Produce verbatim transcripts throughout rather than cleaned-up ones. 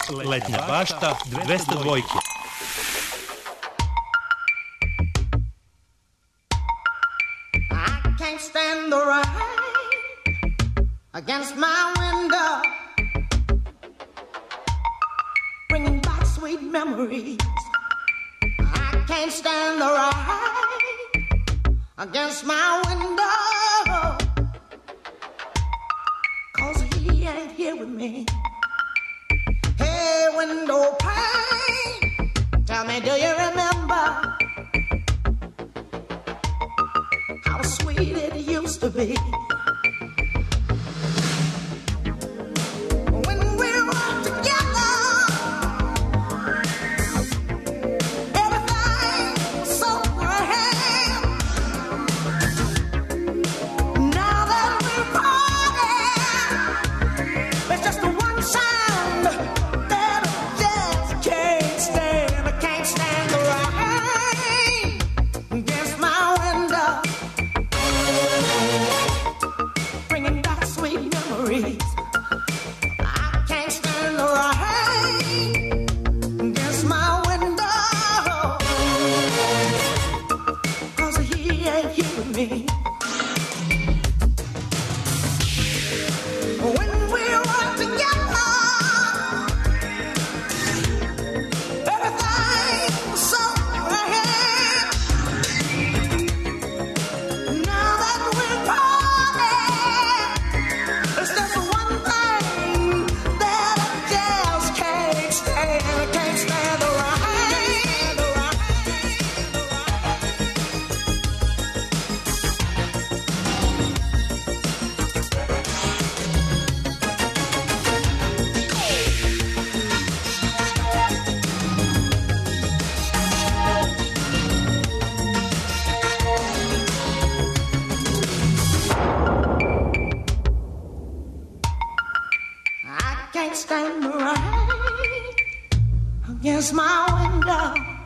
Letnja bašta dvesta dvojke. Can't stand the rain against my window, bringing back sweet memories. I can't stand the rain against my window, 'cause he ain't here with me. Hey, window pane, tell me, do you remember how sweet it used to be? When we were together, everything was so grand. Now that we're parted, it's just the one sound that I just can't stand. I can't stand the rain against my window, bringing back sweet memories. I can't stand the rain against my window, 'cause he ain't here with me. When we were together, everything was so grand. Now that we're parted, it's just one thing that I just can't stand. I can't stand the rain. I can't stand the rain against my window,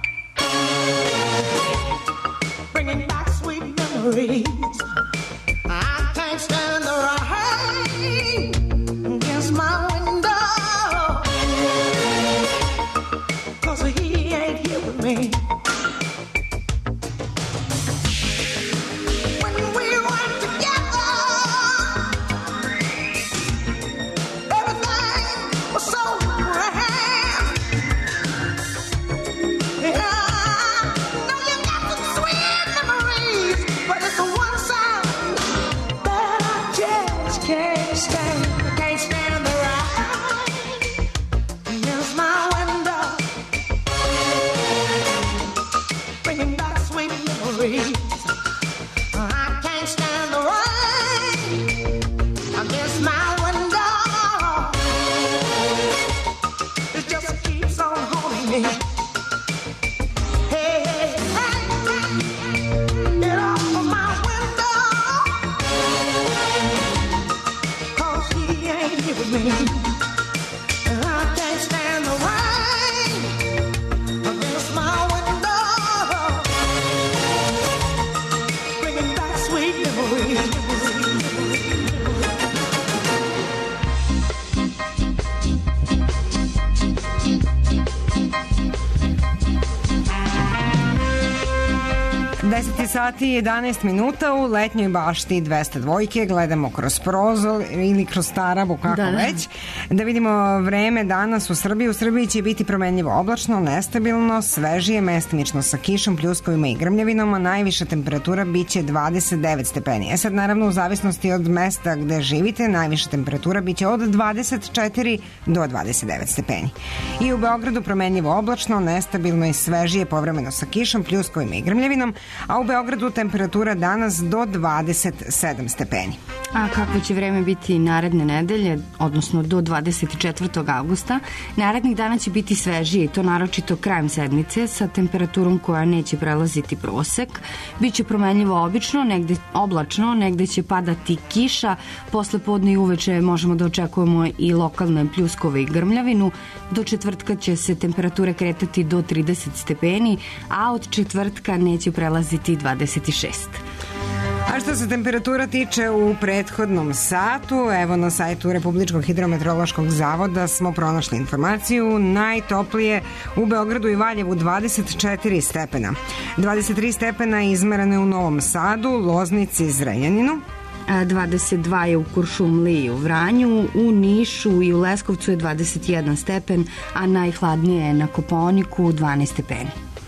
bringing back sweet memories. I can't stand the rain against my window, 'cause he ain't here with me. When we were together, everything was so grand. Yeah, now you got some sweet memories, but it's the one sound that I just can't stand. I can't stand the rain against my window, bringing back sweet memories. I can't stand the rain against my window, it just keeps on haunting me. Hey, hey, hey, get off of my window, 'cause he ain't here with me. I can't stand the rain against my window, bringing back sweet memories. deset sati i jedanaest minuta u letnjoj bašti dvesta dvojke. Gledamo kroz prozor ili kroz tarabu, kako Da, da. već. Da vidimo vreme danas u Srbiji. U Srbiji će biti promenljivo oblačno, nestabilno, svežije, mestimično sa kišom, pljuskovima i grmljavinom, a najviša temperatura biće dvadeset devet stepeni. E sad, naravno, u zavisnosti od mesta gde živite, najviša temperatura biće od dvadeset četiri do dvadeset devet stepeni. I u Beogradu promenljivo oblačno, nestabilno i svežije, povremeno sa kišom, pljuskovima i grmljavinom, a u Beogradu temperatura danas do dvadeset sedam stepeni. A kako će vreme biti naredne nedelje, odnosno do dvadeset četvrtog avgusta, narednih dana će biti svežije i to naročito krajem sedmice sa temperaturom koja neće prelaziti prosek. Biće promenljivo obično, negde oblačno, negde će padati kiša, posle podne i uveče možemo da očekujemo i lokalne pljuskove i grmljavinu. Do četvrtka će se temperature kretati do trideset stepeni, a od četvrtka neće prelaziti dvadeset šest. A što se temperatura tiče u prethodnom satu, evo na sajtu Republičkog hidrometeorološkog zavoda smo pronašli informaciju. Najtoplije u Beogradu i Valjevu dvadeset četiri stepena. dvadeset tri stepena izmerene u Novom Sadu, Loznici i Zrenjaninu. dvadeset dva je u Kuršumliji i u Vranju, u Nišu i u Leskovcu je dvadeset jedan stepen, a najhladnije je na Kopaoniku dvanaest stepeni.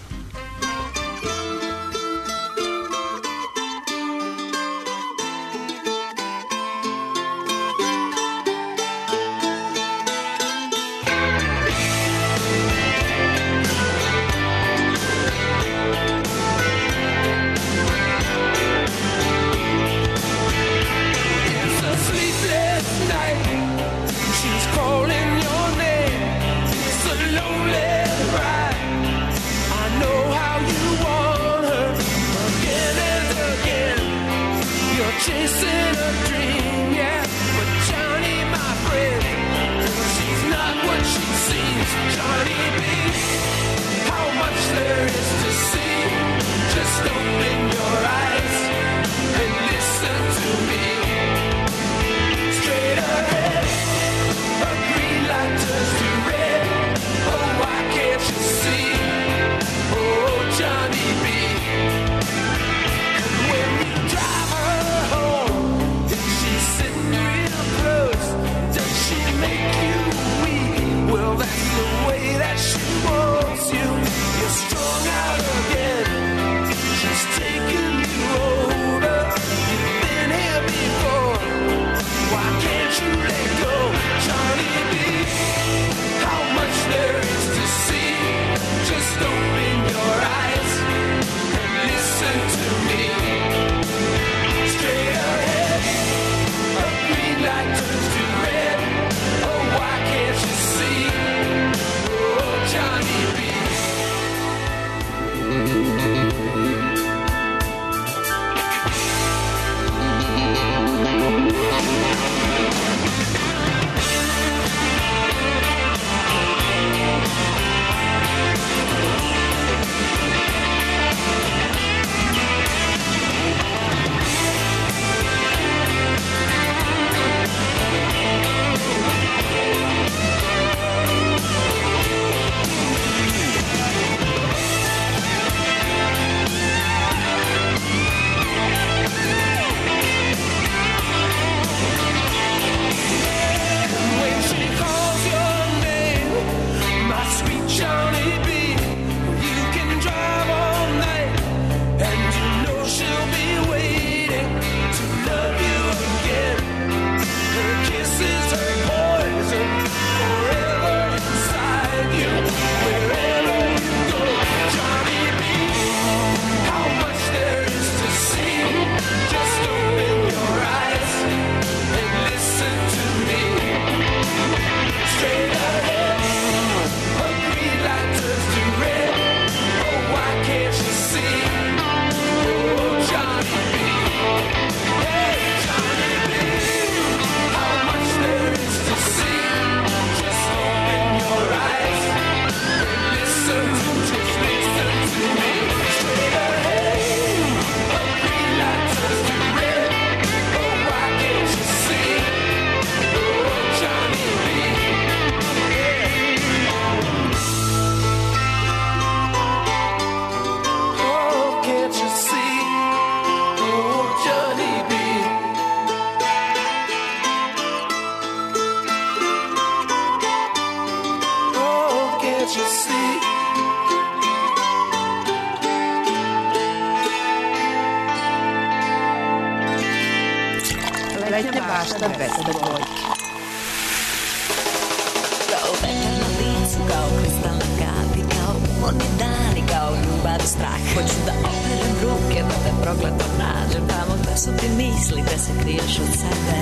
Letnja bašta dvesta dvojke. Kao vetar na licu, kao kristalna kapi, kao umorni dani, kao ljubav i strah. Hoću da operem ruke, da te progledom nađem tamo gde su ti misli, gde se kriješ od sebe.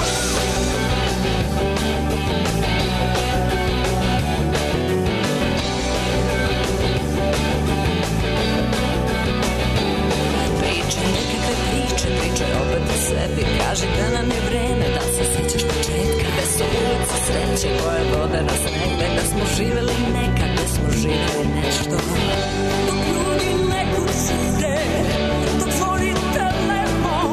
Pričaj nekakve priče, pričaj opet o sebi. Kaži da nam je vreme, da se sećaš početka. Gde su ulice sreće koje vode nas negde. Da smo živeli nekad, da smo živeli nešto. Dok ljudi ne kućude, dok tvori telefon.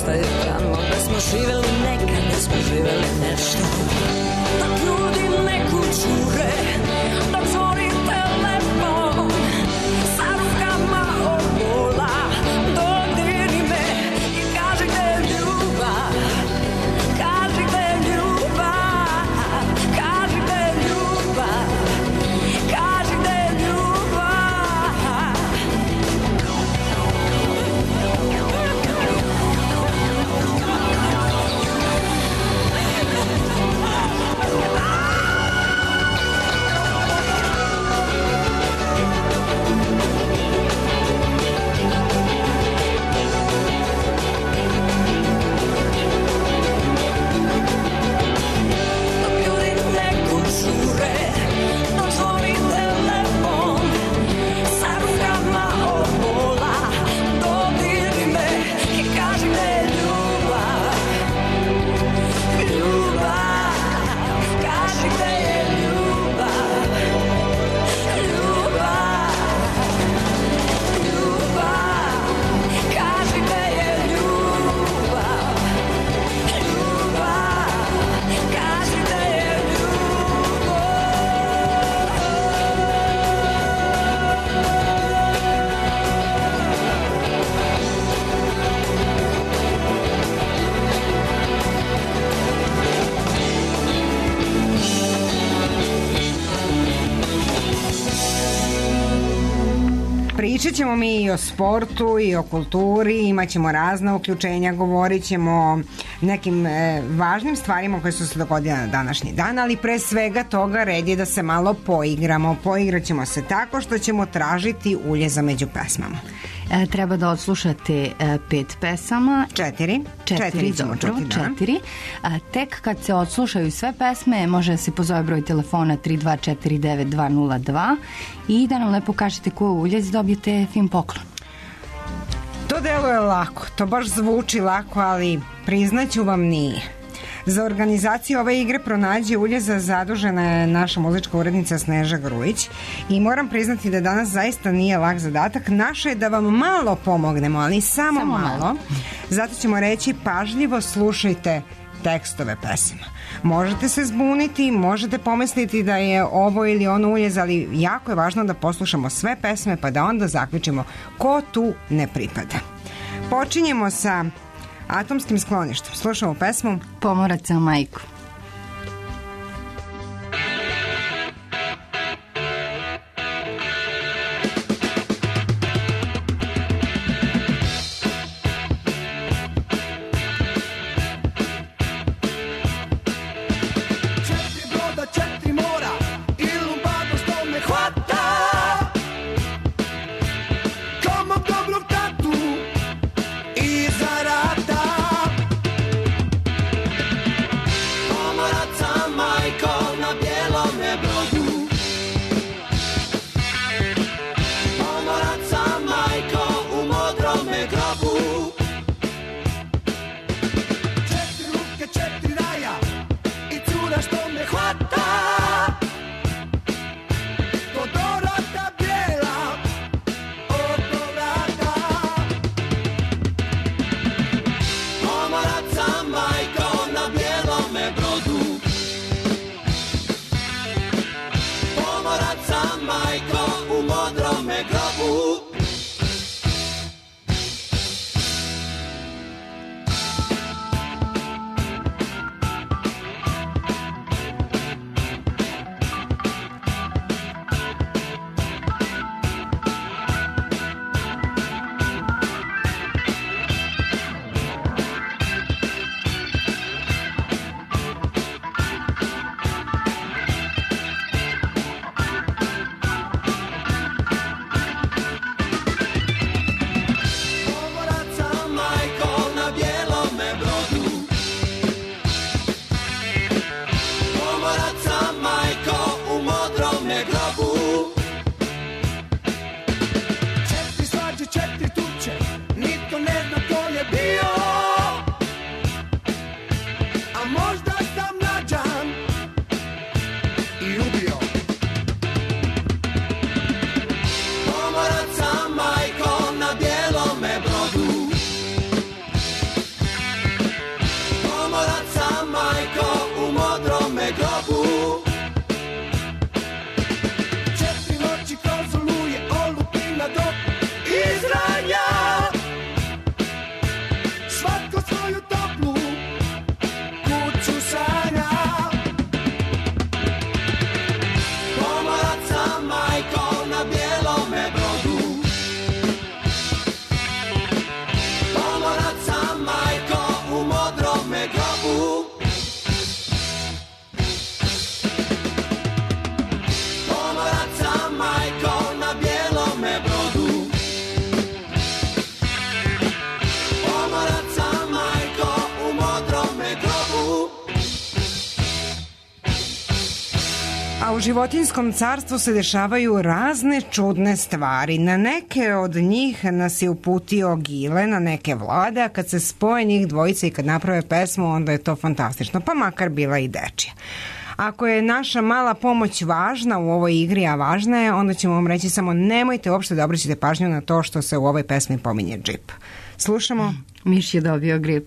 ostaje tamo da smo živeli nekad, da smo živeli nešto. Dok ljudi ne kućure, dok zvoni telefon, sa rukama od bola, dodiri me i kaži gde je ljubav, kaži gde je ljubav, kaži gde je ljubav, kaži gde je ljubav. Pričat ćemo mi i o sportu i o kulturi, imat ćemo razna uključenja, govorit ćemo o nekim e, važnim stvarima koje su se dogodile na današnji dan, ali pre svega toga red je da se malo poigramo. Poigrat ćemo se tako što ćemo tražiti uljeza među pesmama. E, treba da odslušate e, pet pesama. Četiri. Četiri, četiri ćemo dobro, čuti, da. četiri. A, tek kad se odslušaju sve pesme, može da se pozove broj telefona tri dva četiri devet dva nula dva i da nam lepo kažete ko je uljez, dobijete fin poklon. To deluje lako, to baš zvuči lako, ali priznaću vam nije. Za organizaciju ove igre Pronađi uljeza zadužena je naša muzička urednica Sneža Grujić i moram priznati da danas zaista nije lak zadatak. Naše je da vam malo pomognemo, ali samo, samo malo. malo. Zato ćemo reći pažljivo slušajte tekstove pesama. Možete se zbuniti, možete pomisliti da je ovo ili ono uljez, ali jako je važno da poslušamo sve pesme pa da onda zaključimo ko tu ne pripada. Počinjemo sa Atomskim skloništem. Slušamo pesmu Pomorac za majku. u životinjskom carstvu se dešavaju razne čudne stvari. Na neke od njih nas je uputio Gile, na neke Vlada. Kad se spoje njih dvojice i kad naprave pesmu, onda je to fantastično, pa makar bila i dečija. Ako je naša mala pomoć važna u ovoj igri, a važna je, onda ćemo vam reći samo nemojte uopšte da obraćate pažnju na to što se u ovoj pesmi pominje džip. Slušamo. Miš je dobio grip.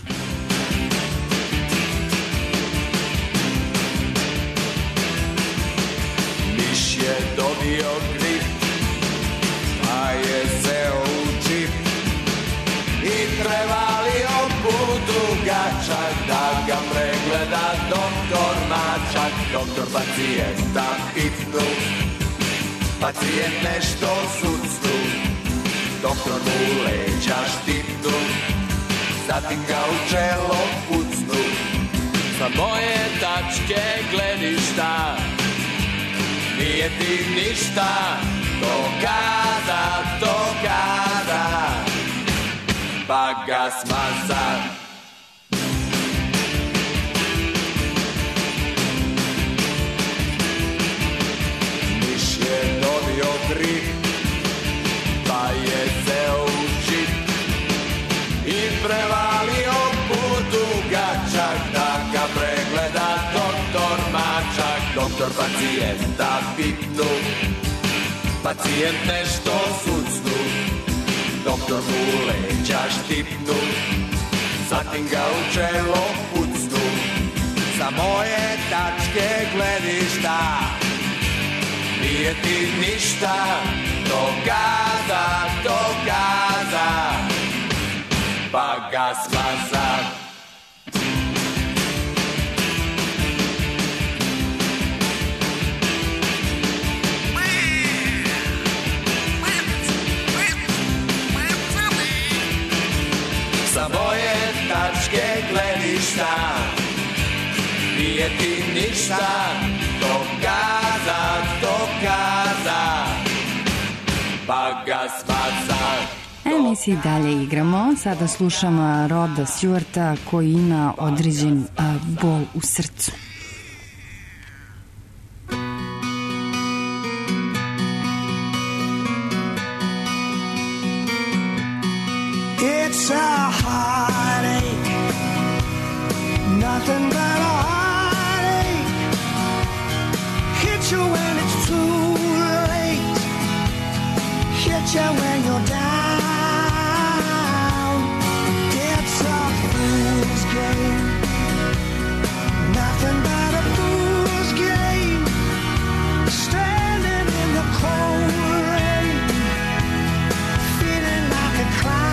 Miš je dobio grip, a je seo u džip i prevalio put dugačak da ga pregleda doktor Mačak. Doktor pacijenta pitnu, pacijent nešto sucnu, doktor mu leđa štipnu, zatim ga u čelo pucnu. Sa moje tačke gledišta nije ti ništa, to kada, to kada, pa ga smaza. Miš je dobio grip, pa je seo u džip i prevalio put dugačak da ga pregleda doktor Mačak. Doktor pacijenta pitnu, pacijent nešto sucnu, doktor mu leđa štipnu, zatim ga u čelo pucnu. Sa moje tačke gledišta nije ti ništa, to kada, to kada, pa ga smaza. Sa moje tačke gledišta nije ti ništa, to kada, to kada, pa ga smaza. E, mi se i dalje igramo. Sada slušamo Roda Stewarta koji ima određen a, bol u srcu. It's a heartache, nothing but a heartache. Hit you when it's too late, hit you when you're down. It's a fool's game, nothing but a fool's game. Standing in the cold rain, feeling like a clown.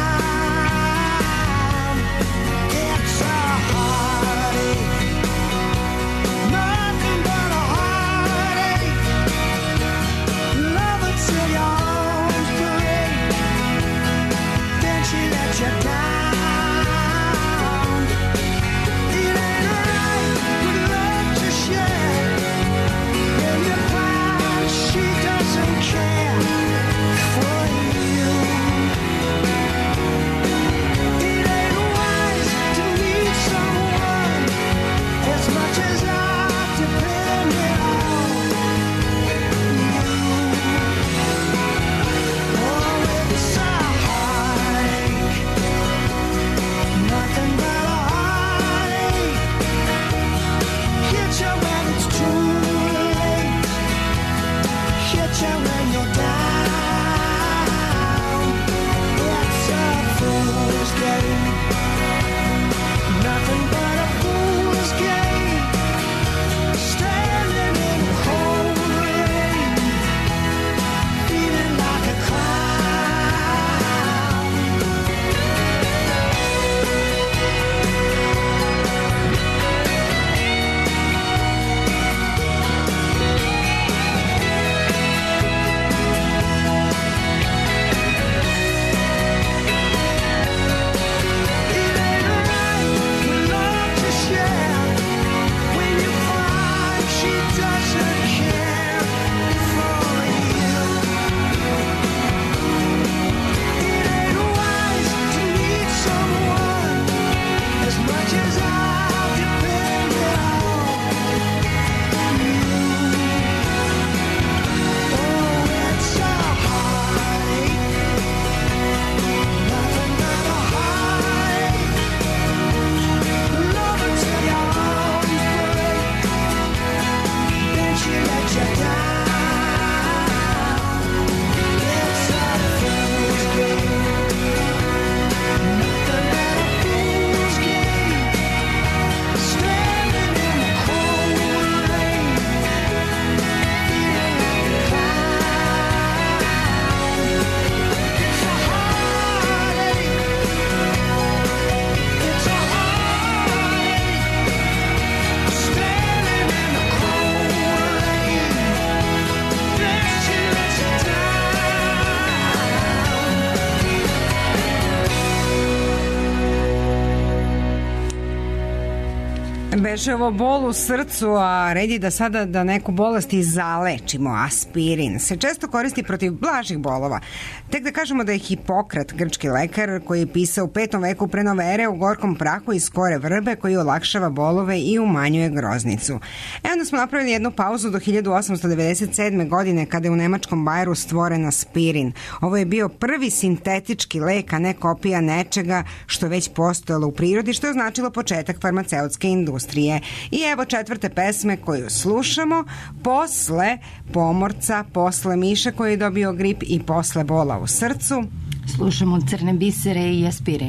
Till your arms break. Beše ovo bol u srcu, a red je da sada da neku bolest i zalečimo. Aspirin se često koristi protiv blažih bolova. Tek da kažemo da je Hipokrat, grčki lekar, koji je pisao u petom veku pre nove ere u gorkom prahu iz kore vrbe koji olakšava bolove i umanjuje groznicu. E onda smo napravili jednu pauzu do hiljadu osamsto devedeset sedme. godine kada je u nemačkom Bajeru stvoren aspirin. Ovo je bio prvi sintetički lek, a ne kopija nečega što već postojalo u prirodi, što je značilo početak farmaceutske industrije. I evo četvrte pesme koju slušamo posle pomorca, posle miša koji je dobio grip i posle bola u srcu. Slušamo Crne bisere i Aspirin.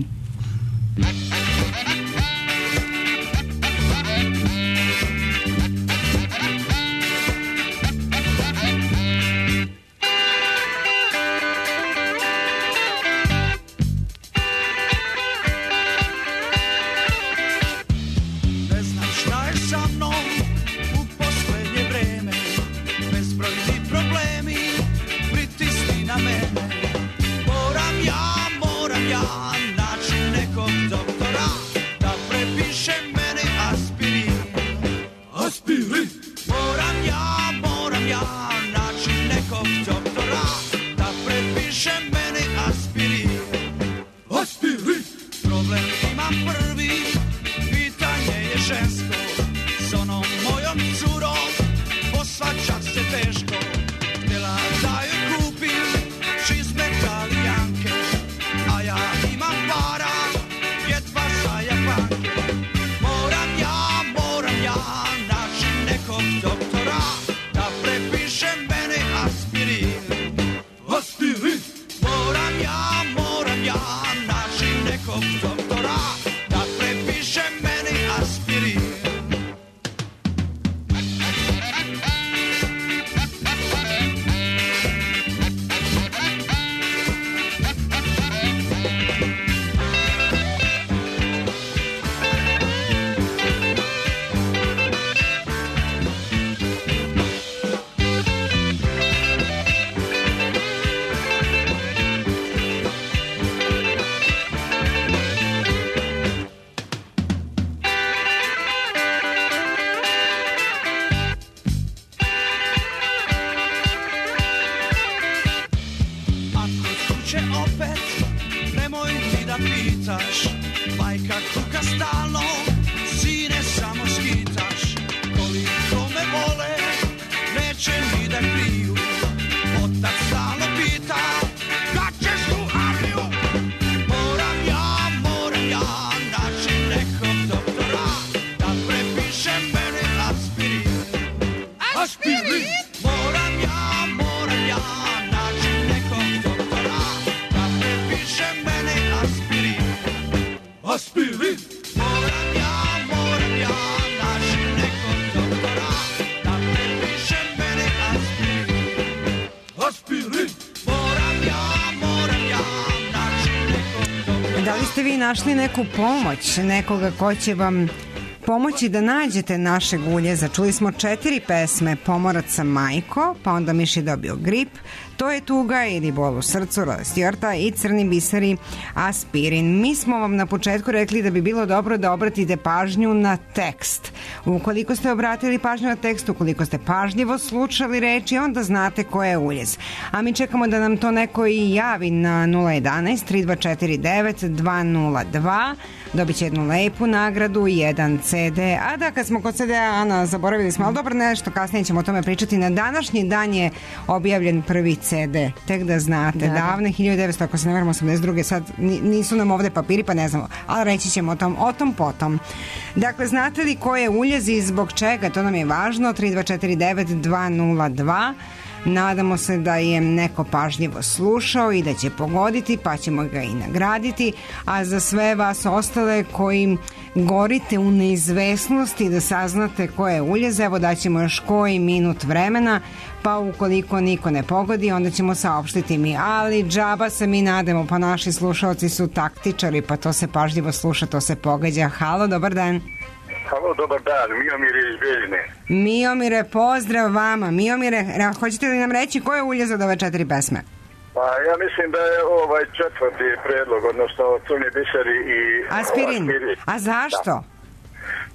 Našli neku pomoć, nekoga ko će vam pomoći da nađete našeg uljeza. Čuli smo četiri pesme: Pomorac sa majko, pa onda Miš je dobio grip, To je tuga ili bol u srcu, Roda Stewarta i Crni biseri, Aspirin. Mi smo vam na početku rekli da bi bilo dobro da obratite pažnju na tekst. Ukoliko ste obratili pažnju na tekst, ukoliko ste pažljivo slušali reči, onda znate ko je uljez. A mi čekamo da nam to neko i javi na nula jedanaest tri dva četiri devet dva nula dva. Dobit će jednu lepu nagradu, jedan ce de. A da, kad smo kod ce de-a, Ana, zaboravili smo, ali dobro, nešto kasnije ćemo o tome pričati. Na današnji dan je objavljen prvi ce de, tek da znate, da, davne hiljadu devetsto, ako se ne varam, osamdeset druge. Sad nisu nam ovde papiri, pa ne znamo, ali reći ćemo o tom, o tom potom. Dakle, znate li ko je uljez i zbog čega, to nam je važno, tri dva četiri devet dva nula dva. Nadamo se da je neko pažljivo slušao i da će pogoditi, pa ćemo ga i nagraditi. A za sve vas ostale koji gorite u neizvesnosti da saznate ko je uljez, evo daćemo još koji minut vremena, pa ukoliko niko ne pogodi, onda ćemo saopštiti mi. Ali džaba se mi nademo, pa naši slušalci su taktičari, pa to se pažljivo sluša, to se pogađa. Halo, dobar dan. Halo, dobar dan, Miomire iz Beljine. Miomire, pozdrav vama. Miomire, hoćete li nam reći ko je uljez od ove četiri pesme? Pa ja mislim da je ovaj četvrti predlog, odnosno Crni biseri i Aspirin. Aspirin. A zašto? Da.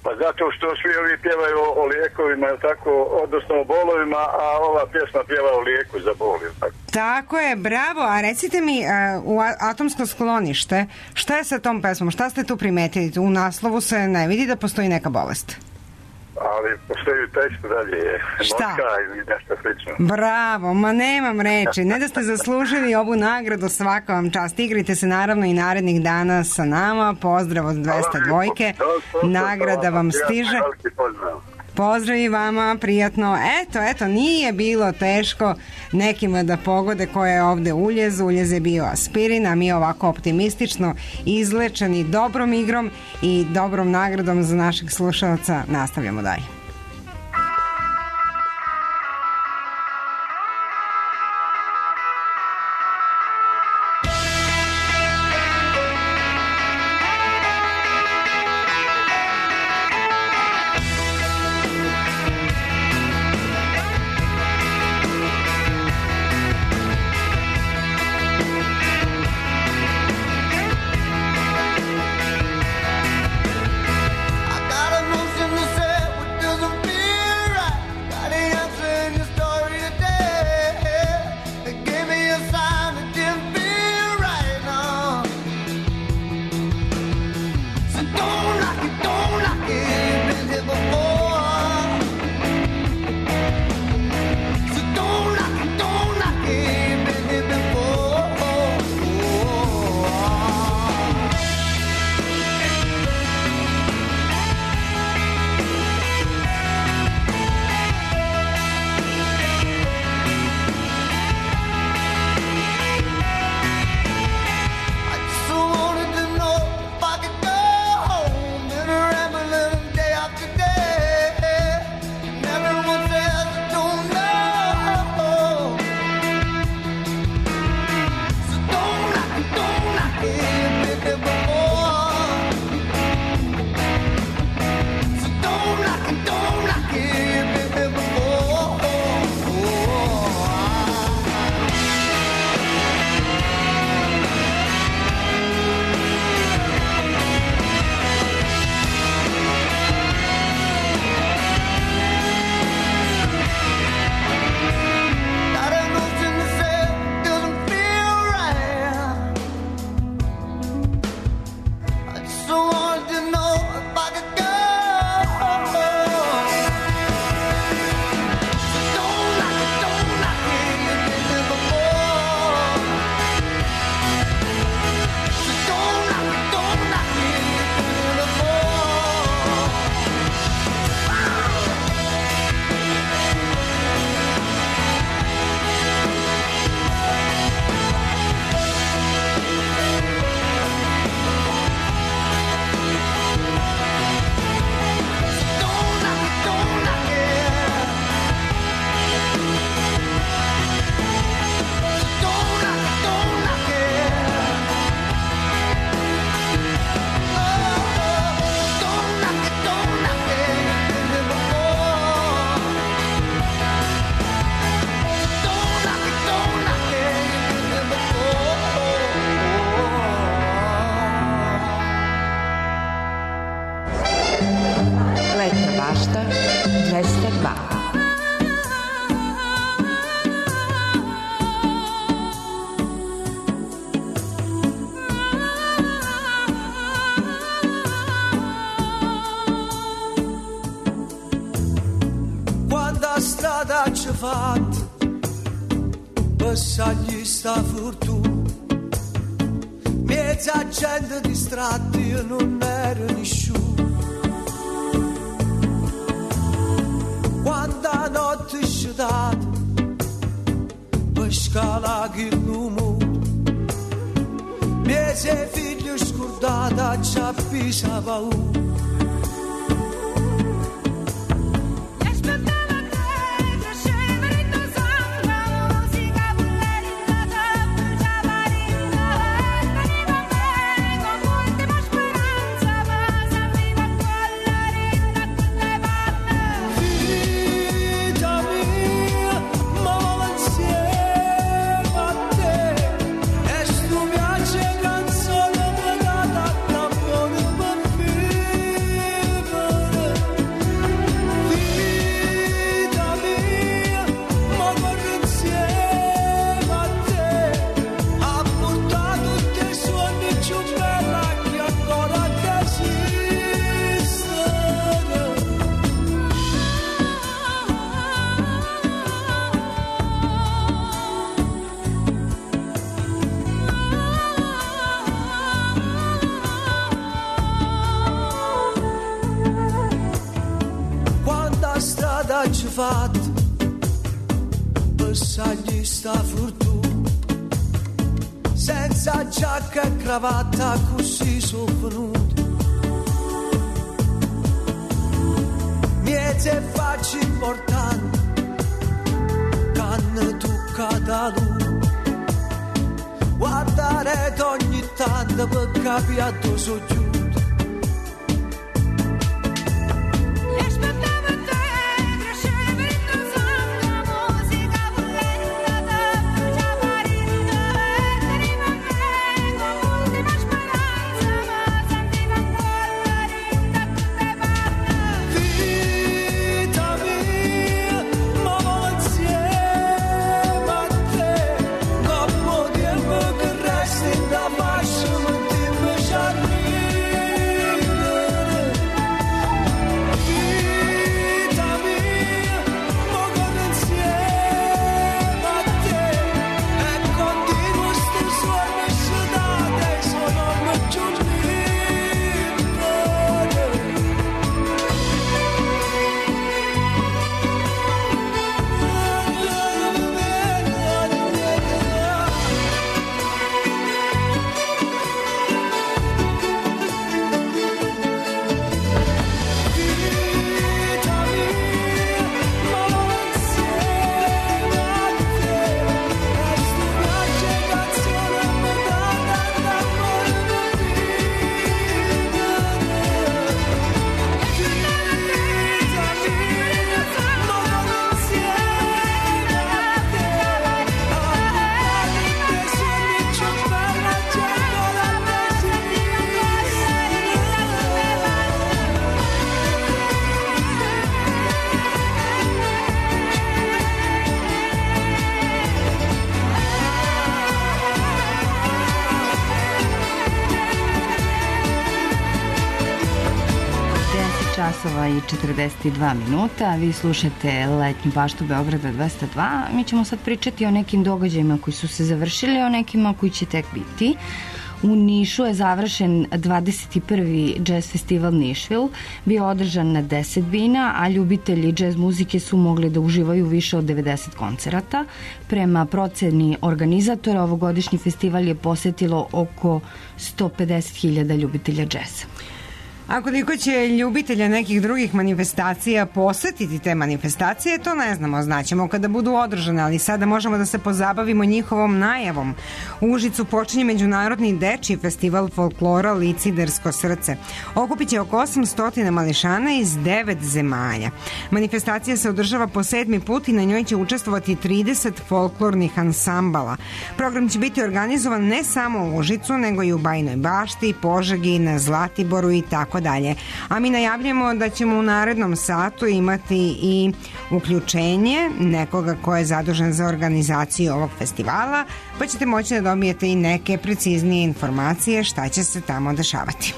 Pa zato što svi ovi pjevaju o, o lijekovima, tako, odnosno o bolovima, a ova pjesma pjeva o lijeku za bol. Tako. Tako je, bravo. A recite mi, uh, u Atomsko sklonište, šta je sa tom pesmom? Šta ste tu primetili? U naslovu se ne vidi da postoji neka bolest. Ali postoji tekst dalje. Šta? Motka ili nešto slično. Bravo, ma nemam reči. Ne da ste zaslužili ovu nagradu, svaka vam čast. Igrite se naravno i narednih dana sa nama. Pozdrav od dvesta dvojke. Nagrada vam stiže. Pozdrav i vama, prijatno. Eto, eto, nije bilo teško nekima da pogode ko je ovde uljez. Uljez je bio aspirin, a mi ovako optimistično izlečeni dobrom igrom i dobrom nagradom za našeg slušalca nastavljamo dalje. dvesta dva. Quando a strada ci fatta passagli sta fortuna, mezza gente distratta, io non ero nessuno. Quando a notte è sciutata per scala che l'uomo, mese figlio scordata ci appisa paura. Canzone pregata, tampone per me. strada ci fatto passagli sta fortuna, senza giacca e cravatta così sono venuti. Miete facci importanti canne tocca da lui, guardare ogni tanto per capire a dove sono giù. časova i četrdeset dva minuta. Vi slušate Letnju baštu Beograda dvesta dva. Mi ćemo sad pričati o nekim događajima koji su se završili, o nekima koji će tek biti. U Nišu je završen dvadeset prvi Jazz festival Nišvil, bio održan na deset bina, a ljubitelji džez muzike su mogli da uživaju više od devedeset koncerata. Prema proceni organizatora, ovogodišnji festival je posetilo oko sto pedeset hiljada ljubitelja džeza. A koliko će ljubitelja nekih drugih manifestacija posetiti te manifestacije, to ne znamo, znaćemo kada budu održane, ali sada možemo da se pozabavimo njihovom najavom. U Užicu počinje Međunarodni dečiji festival folklora Licidersko srce. Okupit će oko osamsto mališana iz devet zemalja. Manifestacija se održava po sedmi put i na njoj će učestvovati trideset folklornih ansambala. Program će biti organizovan ne samo u Užicu, nego i u Bajinoj Bašti, Požegi, na Zlatiboru i tako dalje. A mi najavljamo da ćemo u narednom satu imati i uključenje nekoga ko je zadužen za organizaciju ovog festivala, pa ćete moći da dobijete i neke preciznije informacije šta će se tamo dešavati.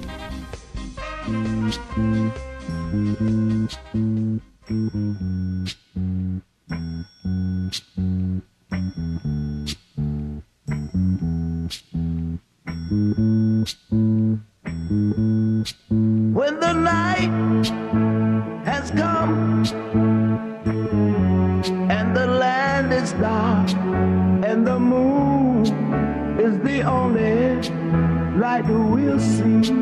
When the night has come and the land is dark and the moon is the only light we'll see,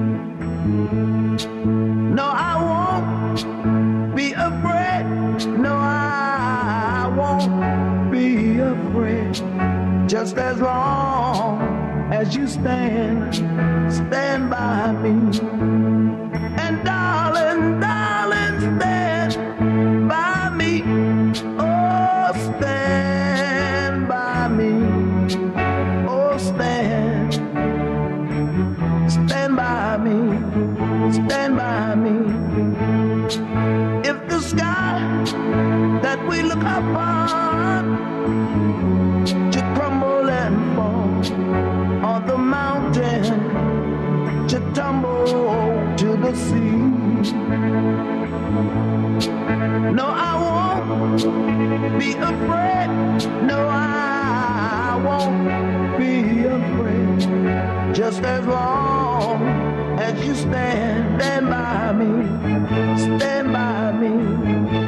no, I won't be afraid. No, I won't be afraid. Just as long as you stand, stand by me. And darling, darling, stand by me. Oh, stand by me. Oh, stand. Stand by me. Stand by me. If the sky that we look upon to crumble and fall on the mountain, to tumble to the sea, no, I won't be afraid. No, I won't be afraid. Just as long as you stand, stand by me, stand by me.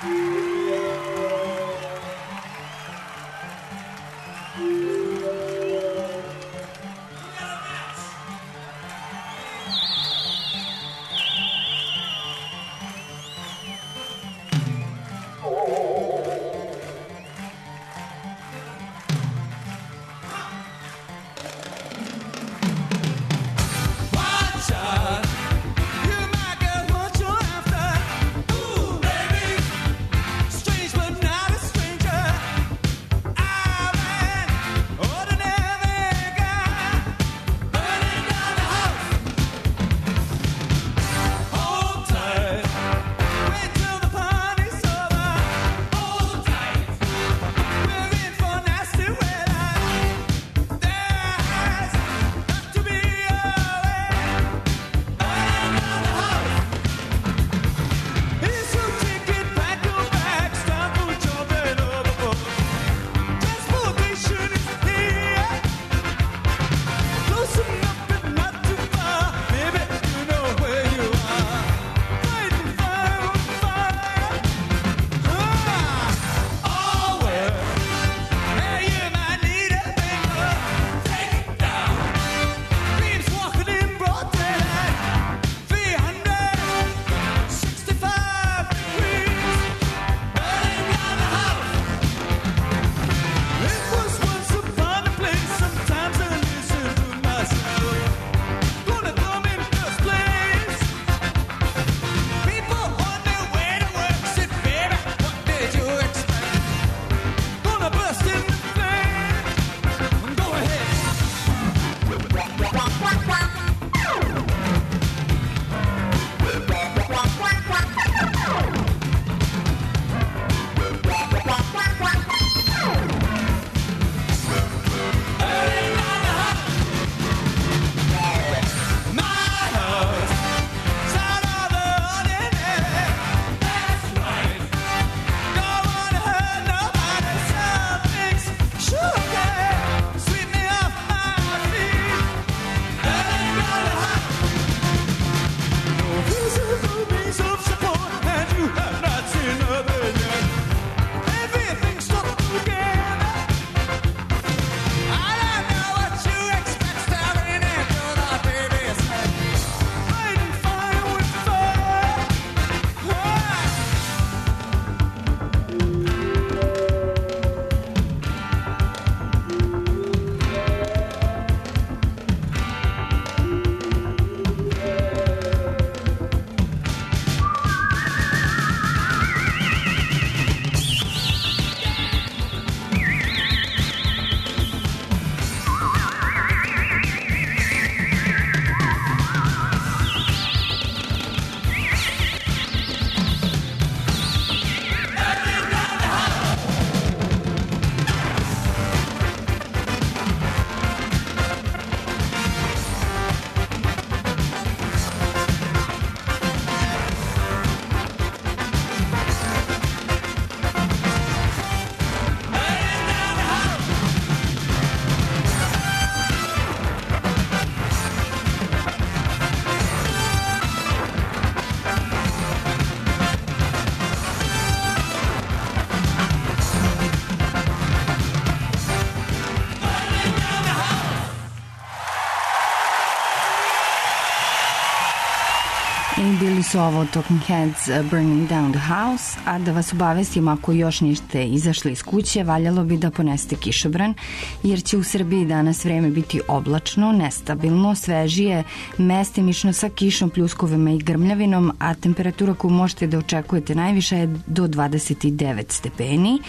Bili su ovo Talking Heads uh, Burning Down the House, a da vas obavestim, ako još niste izašli iz kuće, valjalo bi da ponesete kišobran, jer će u Srbiji danas vreme biti oblačno, nestabilno, svežije, mestimično sa kišom, pljuskovima i grmljavinom, a temperatura koju možete da očekujete najviše je do dvadeset devet stepeni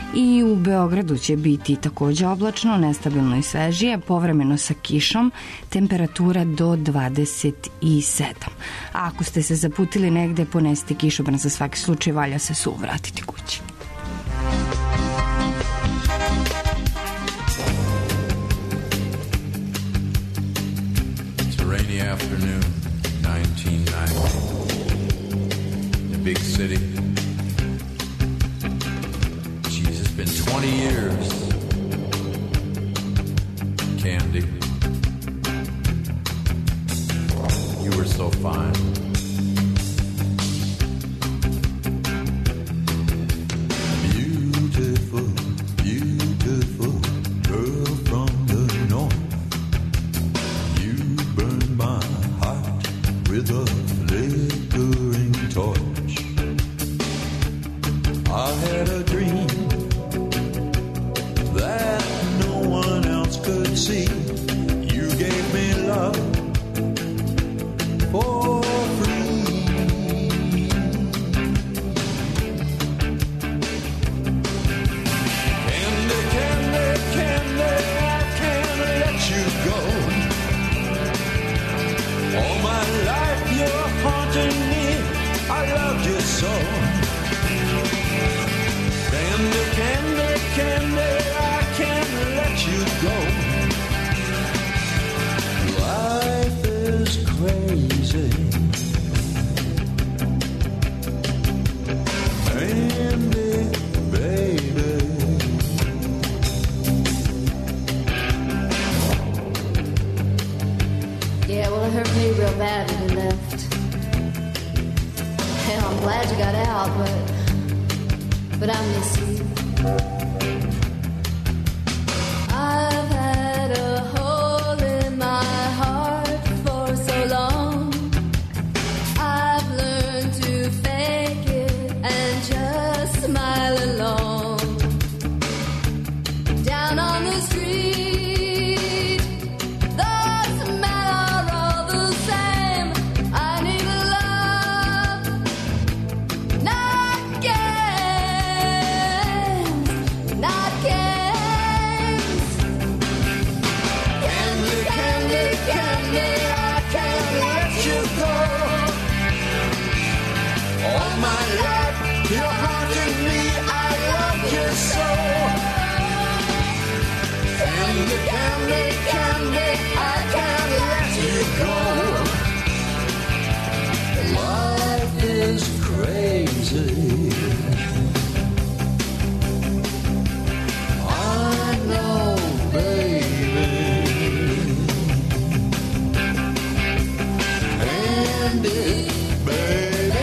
i u Beogradu će biti takođe oblačno, nestabilno i svežije, povremeno sa kišom, temperatura do dvadeset sedam. A ako ste se zaputili negde, ponesite kišobran za svaki slučaj, valja se su vratiti kući. It's a rainy afternoon, nineteen ninety. In a big city. Jeez, it's been twenty years. Candy. You were so fine. with a flickering torch. I had a dream that no one else could see. You gave me love for free. Candy, candy, candy, I can't let you go. All my life you're haunting me, I loved you so. Candy, candy, candy, I can't let you go. Life is crazy. Candy, baby. Yeah, well, it hurt me real bad when you left. Hell, I'm glad you got out, but but I miss you. I've had a hole in my heart for so long. I've learned to fake it and just smile along. Down on the street, the smell are all the same. I need love, not games, not games. Candy, candy, candy, I can't let you go. All my life you're haunting me, I love you so. Candy, candy, candy, I can't let you go. Life is crazy. I know, baby. Candy, baby.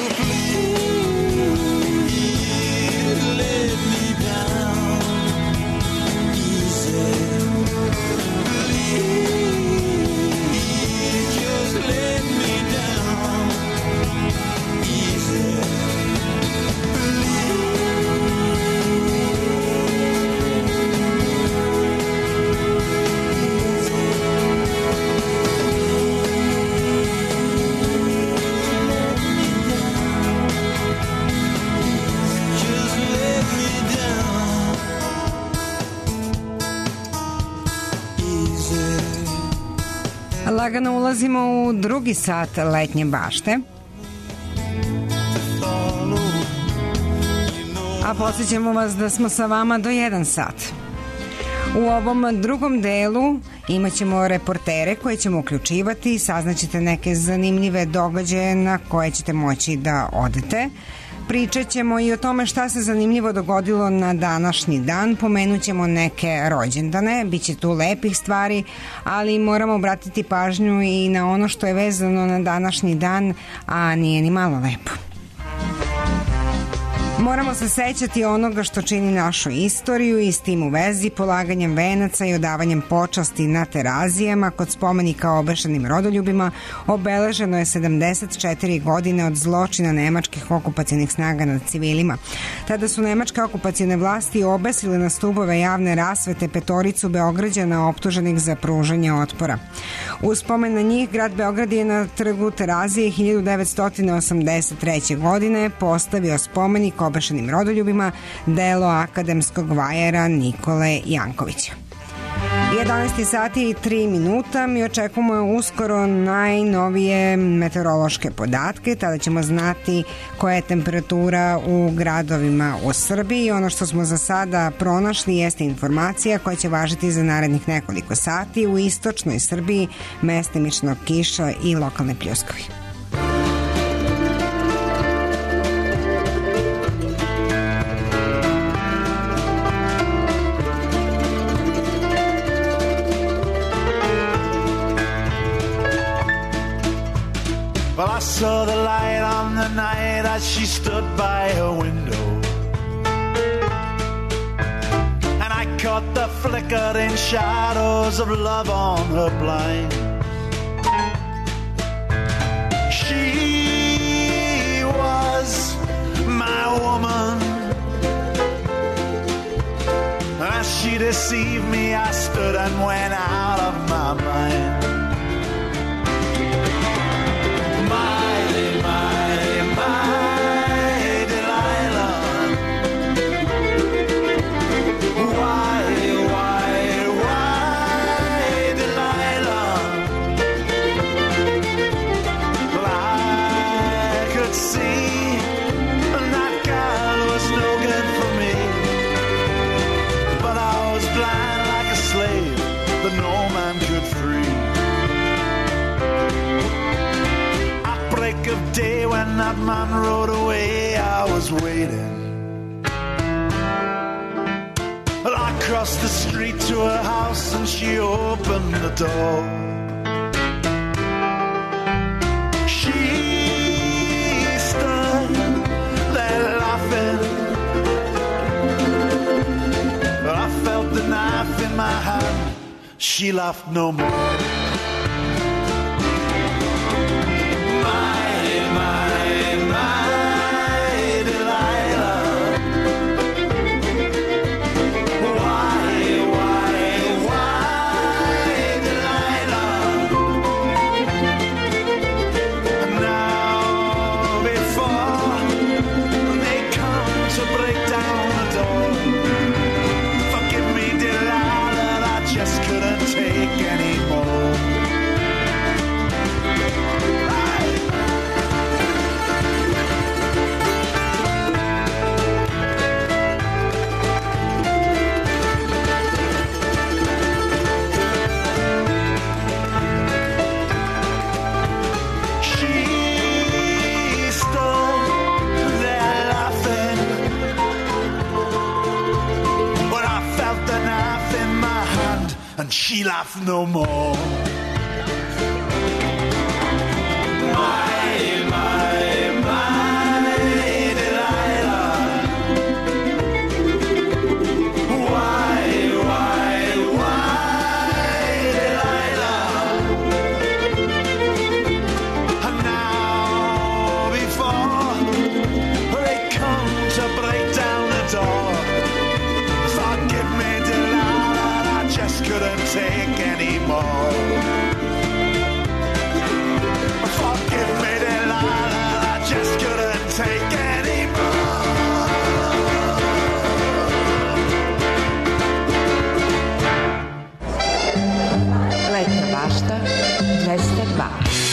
Lagano ulazimo u drugi sat letnje bašte. A podsjećamo vas da smo sa vama do jedan sat. U ovom drugom delu imat ćemo reportere koje ćemo uključivati i saznaćete neke zanimljive događaje na koje ćete moći da odete. Pričat ćemo i o tome šta se zanimljivo dogodilo na današnji dan, pomenut ćemo neke rođendane, bit će tu lepih stvari, ali moramo obratiti pažnju i na ono što je vezano na današnji dan, a nije ni malo lepo. Moramo se sećati onoga što čini našu istoriju i s tim u vezi polaganjem venaca i odavanjem počasti na Terazijama kod spomenika obešenim rodoljubima obeleženo je sedamdeset četiri godine od zločina nemačkih okupacionih snaga nad civilima. Tada su nemačke okupacione vlasti obesile na stubove javne rasvete petoricu Beograđana optuženih za pružanje otpora. U spomen na njih, grad Beograd je na trgu Terazije hiljadu devetsto osamdeset treće. godine postavio spomenik obešenim rodoljubima, delo akademskog vajera Nikole Jankovića. jedanaest sati i tri minuta, mi očekujemo uskoro najnovije meteorološke podatke, tada ćemo znati koja je temperatura u gradovima u Srbiji. Ono što smo za sada pronašli jeste informacija koja će važiti za narednih nekoliko sati. U istočnoj Srbiji mestimično kiša i lokalne pljuskovi. Well, I saw the light on the night as she stood by her window, and I caught the flickering shadows of love on her blind. She was my woman. As she deceived me, I stood and went out of my mind. Day when that man rode away, I was waiting. Well, I crossed the street to her house and she opened the door. She stood there laughing. I felt the knife in my hand. She laughed no more. And she laughed no more. My, my, my anymore. Forgive me, Delilah, I just couldn't take anymore. Letnja bašta dvesta dva.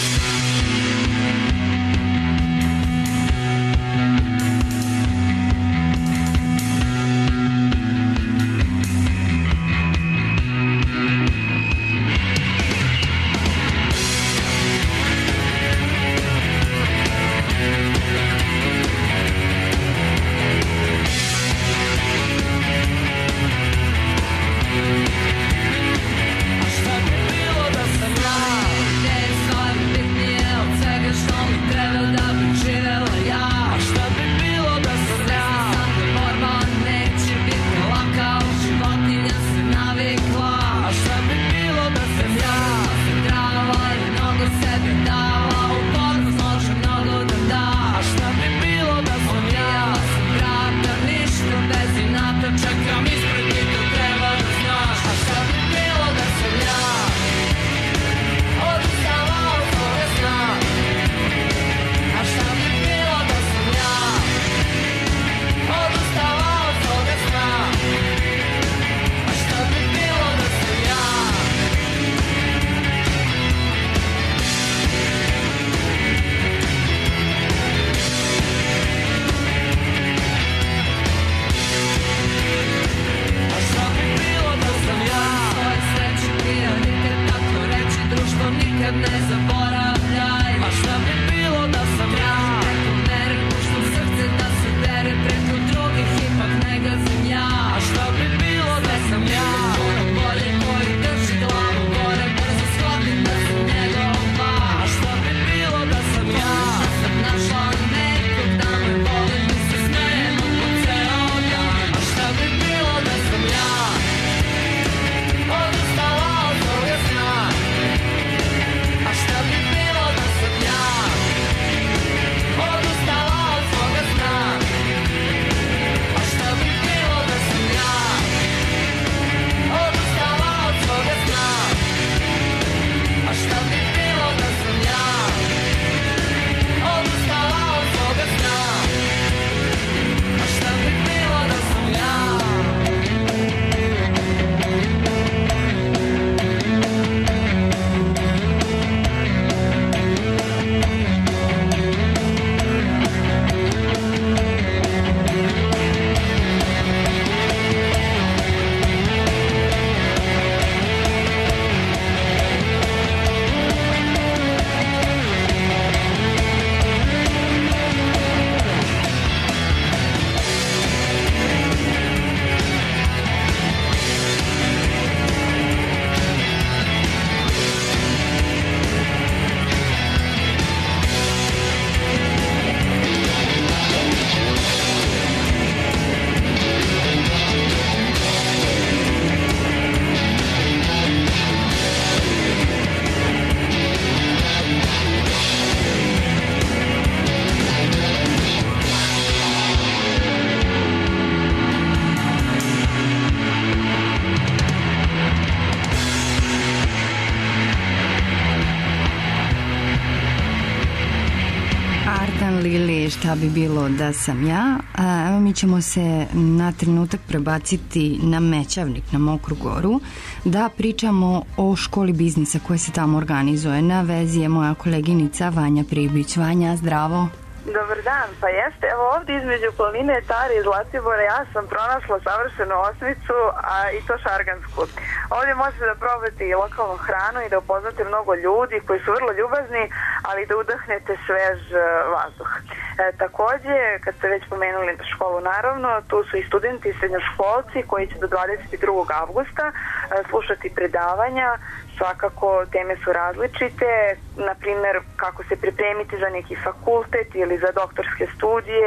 Lili, šta bi bilo da sam ja. Evo, mi ćemo se na trenutak prebaciti na Mećavnik, na Mokru Goru, da pričamo o školi biznisa koja se tamo organizuje. Na vezi je moja koleginica Vanja Pribić. Vanja, zdravo. Dobar dan, pa jeste, evo ovdje između Planine, Tare i Zlatibora ja sam pronašla savršenu osmicu, a i to šargansku. Ovdje možete da probate i lokalnu hranu i da upoznate mnogo ljudi koji su vrlo ljubazni, ali da udahnete svež vazduh. E, takođe, kad ste već pomenuli školu, naravno, tu su i studenti i srednjoškolci koji će do dvadeset drugog avgusta e, slušati predavanja. Svakako teme su različite, na primjer kako se pripremiti za neki fakultet ili za doktorske studije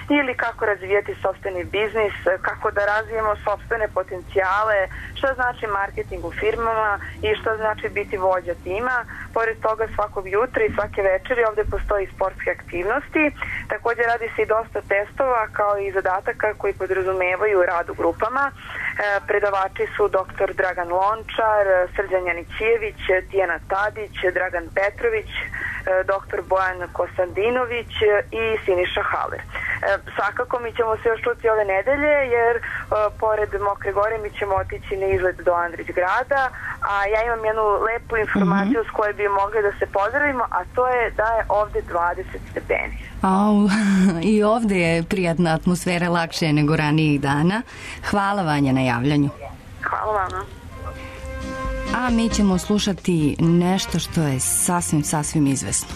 ili kako razvijati sopstveni biznis, kako da razvijemo sopstvene potencijale, šta znači marketing u firmama i šta znači biti vođa tima. Pored toga svakog jutra i svake večeri ovde postoji sportske aktivnosti. Takođe radi se i dosta testova kao i zadataka koji podrazumevaju rad u grupama. E, predavači su doktor Dragan Lončar, Srđan Janićijević, Tijana Tadić, Dragan Petrović, e, doktor Bojan Kostandinović i Siniša Haler. E, svakako mi ćemo se još čuti ove nedelje jer e, pored Mokre Gore mi ćemo otići na izlet do Andrić grada, a ja imam jednu lepu informaciju mm-hmm. s kojoj bi mogli da se pozdravimo, a to je da je ovde dvadeset stepeni. Au, i ovde je prijatna atmosfera, lakše je nego ranijih dana. Hvala Vanja na javljanju. Hvala vama. A mi ćemo slušati nešto što je sasvim, sasvim izvesno.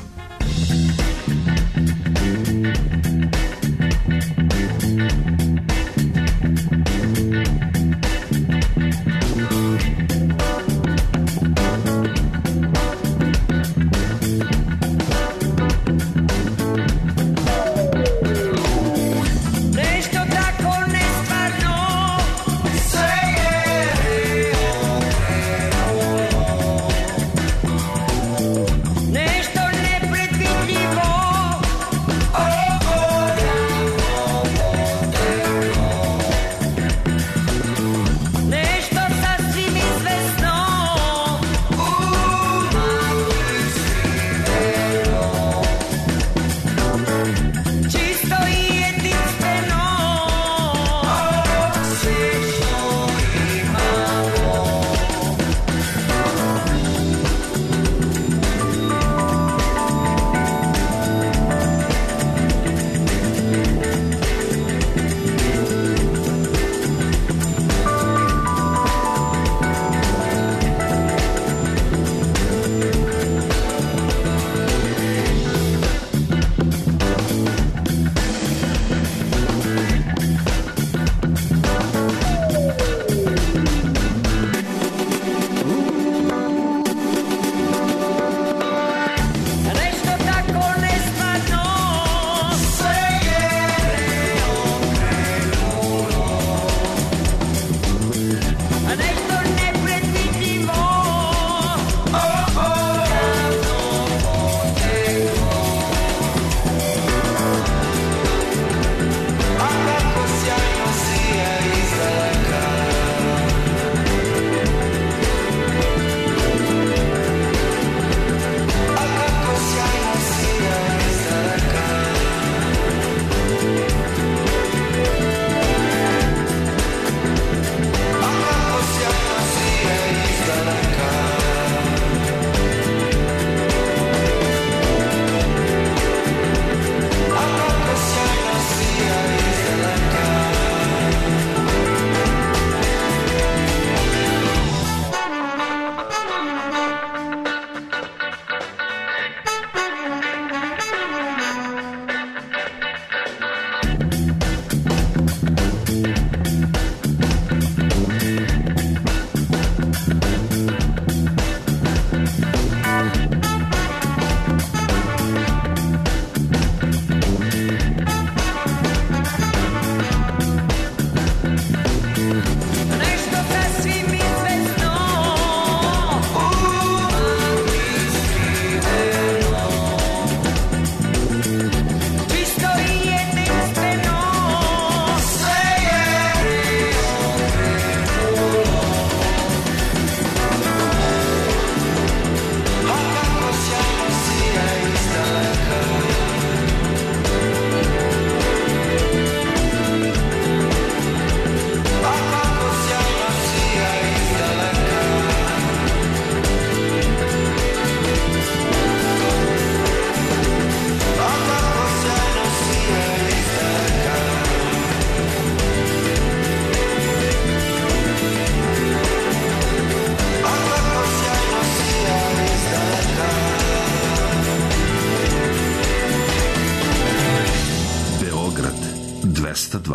dvesta dva.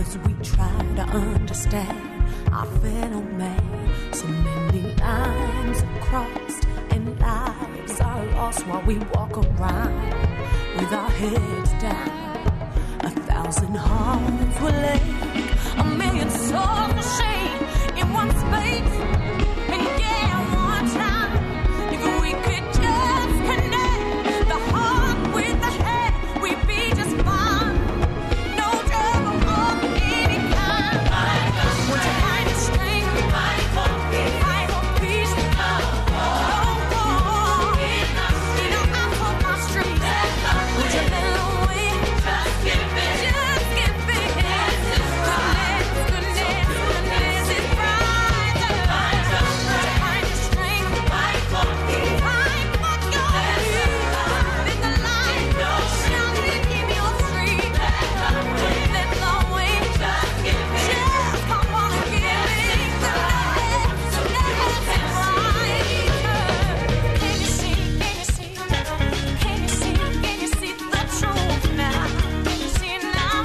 as we try to understand our fellow man. So many lines are crossed and lives are lost while we walk around with our heads down. A thousand hearts will ache, a million souls will shake in one space. And yeah, one time, if we could just connect the heart with the head, we'd be just fine. No trouble of any kind. Would you find the strength? Fight for peace. Fight for peace. Oh, oh, oh. You know I'm for my streets. Would you let away? Just give it. Just give it. Goodness, goodness, goodness is brighter. Would you find the strength? Fight for peace. Fight for your peace. Let the light shine in your street. Let the way. Just give it. Just come on and give it. Goodness, goodness is brighter. Can you see? Can you see? Can you see? Can you see the truth now? Can you see it now?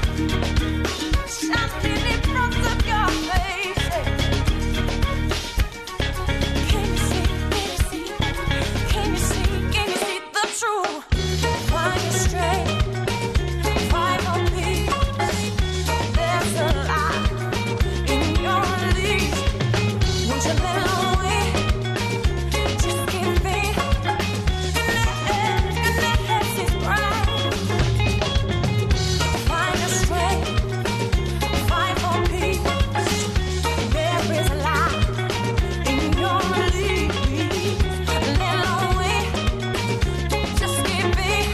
Shining in front of your face. Can you see? Can you see? Can you see? Can you see the truth? Find your strength. Find for peace. There's a light in your leaves. Won't you let away? Just give it. Goodness is bright. Find your strength. Find for peace. There is a light in your leaves. Let away. Just give it.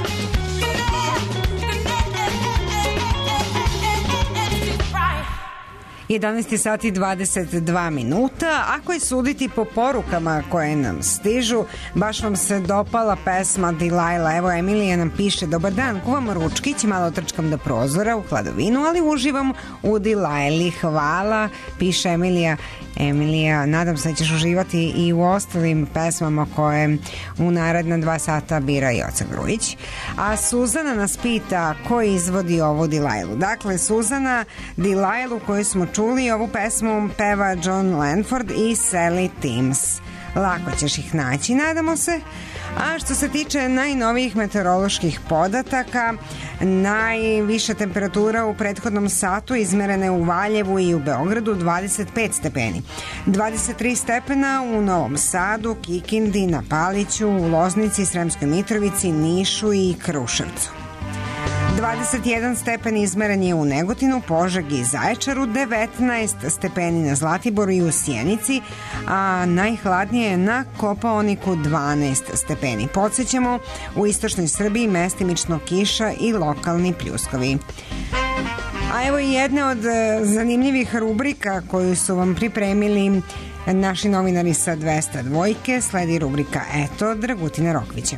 Goodness is bright. jedanaest sati i dvadeset dva minuta. Ako je suditi po porukama koje nam stižu, baš vam se dopala pesma Delilah. Evo, Emilija nam piše: dobar dan, kuvam ručkić, malo trčkam do prozora u hladovinu, ali uživam u Delilih. Hvala, piše Emilija. Emilija, nadam se da ćeš uživati i u ostalim pesmama koje u naredna dva sata bira Joca Grujić. A Suzana nas pita ko izvodi ovu Delilhu. Dakle, Suzana, Delilhu koju smo čuli, ovu pesmu peva John Lanford i Sally Timms. Lako ćeš ih naći, nadamo se. A što se tiče najnovijih meteoroloških podataka, najviša temperatura u prethodnom satu izmerene u Valjevu i u Beogradu dvadeset pet stepeni. dvadeset tri stepena u Novom Sadu, Kikindi, na Paliću, u Loznici, Sremskoj Mitrovici, Nišu i Kruševcu. dvadeset jedan stepen izmeren je u Negotinu, Požegi i Zaječaru, devetnaest stepeni na Zlatiboru i u Sjenici, a najhladnije je na Kopaoniku, dvanaest stepeni. Podsećamo, u istočnoj Srbiji mestimično kiša i lokalni pljuskovi. A evo i jedne od zanimljivih rubrika koju su vam pripremili naši novinari sa dvesta dvojke, sledi rubrika Eto Dragutina Rokvića.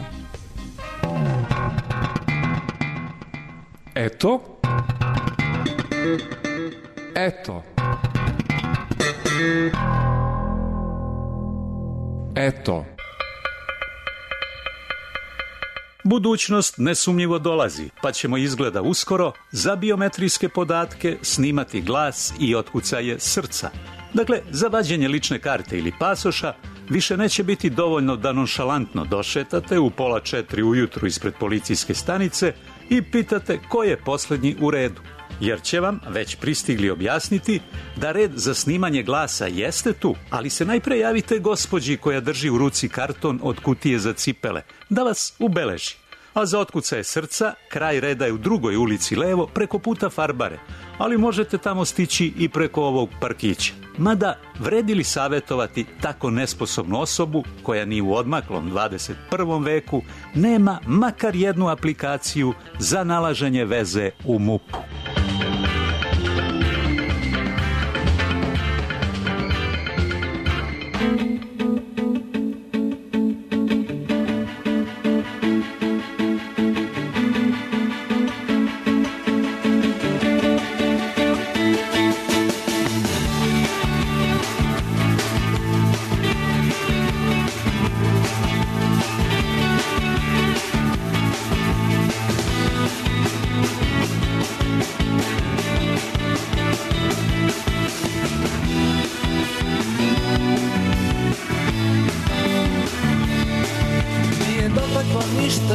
Eto. Eto. Eto. Budućnost nesumnjivo dolazi, pa ćemo izgleda uskoro za biometrijske podatke snimati glas i otkucaje srca. Dakle, za vađenje lične karte ili pasoša više neće biti dovoljno da nonšalantno došetate u pola četiri ujutru ispred policijske stanice i pitate ko je poslednji u redu, jer će vam već pristigli objasniti da red za snimanje glasa jeste tu, ali se najpre javite gospođi koja drži u ruci karton od kutije za cipele, da vas ubeleži. A za otkucaje srca, kraj reda je u drugoj ulici levo preko puta Farbare, ali možete tamo stići i preko ovog parkića. Mada, vredi li savjetovati tako nesposobnu osobu koja ni u odmaklom dvadeset prvom veku nema makar jednu aplikaciju za nalaženje veze u mupu?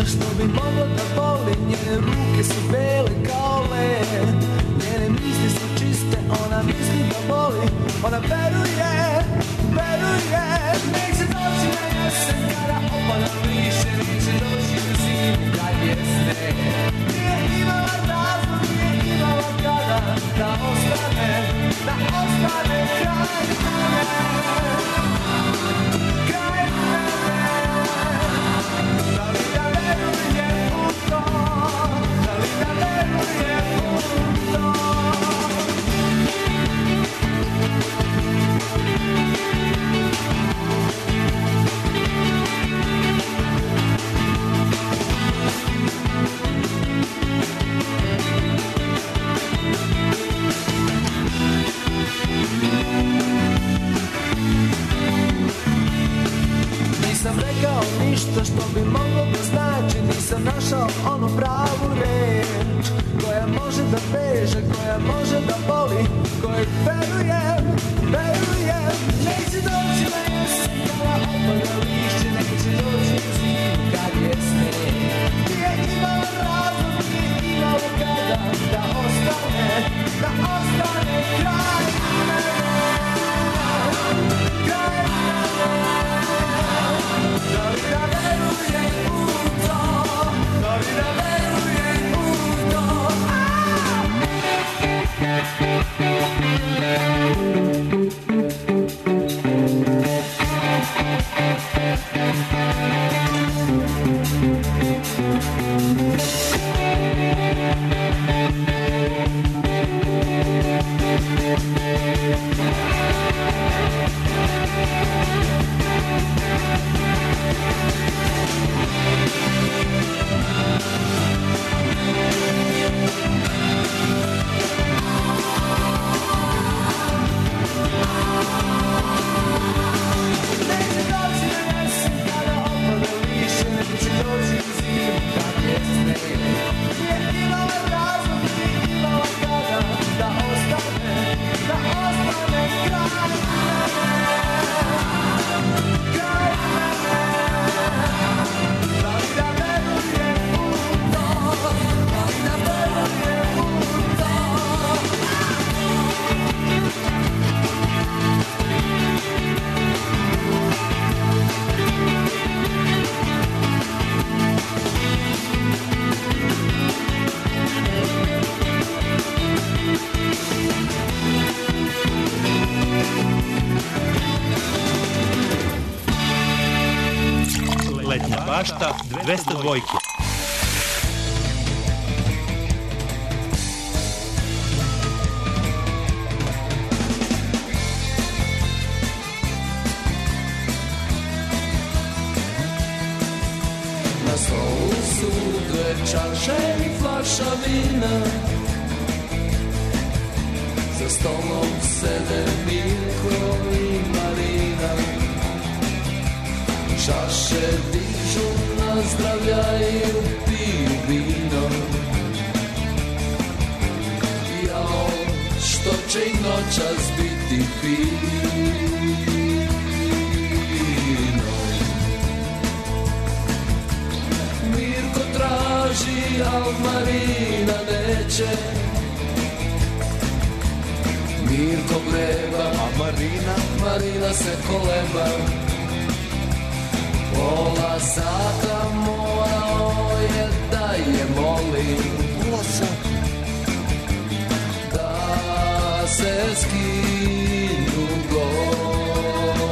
što bi moglo da boli. Njene ruke su bele kao led, njene misli su čiste, ona misli da voli. Ona veruje, veruje, neće doći na jesen kada opada više, neće doći na zimu kad je sneg. Nije imala razlog, nije imala kada da ostane, da ostane kraj mene, kraj mene. Da li da veruje u to, da li da veruje u to. Nisam rekao ništa što bi moglo da znači, nisam našao onu pravu reč koja može da veže, koja može da boli, kojoj verujem, verujem. Neće doći na jesen kada opada lišće, neće doći na zimu kad je sneg. Nije imala razlog, nije imala kada da ostane, da ostane kraj mene, kraj mene. Da li da verujem u to, da li da verujem u to. Bašta dvesta dvojke. Na stolu su dve čaše i flaša vina, za stolom sede Milko i Marina. Čaše dižu na zdravljaju, piju vino. Jao, što će i noćas biti fino. Mirko traži, al Marina neće. Mirko vreba, a Marina, Marina se koleba. Pola sata morao je da je molim da se skinu goli.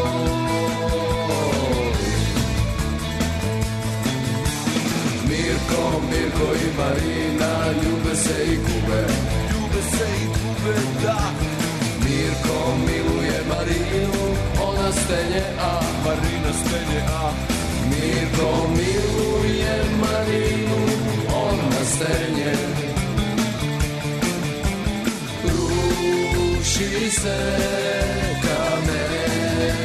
Mirko, Mirko i Marina ljube se i gube, ljube se i gube, da. Mirko miluje Marinu, ona stenje, a Marina stenje, a Mirko miluje Marinu, ona stenje. Ruši se kamenje.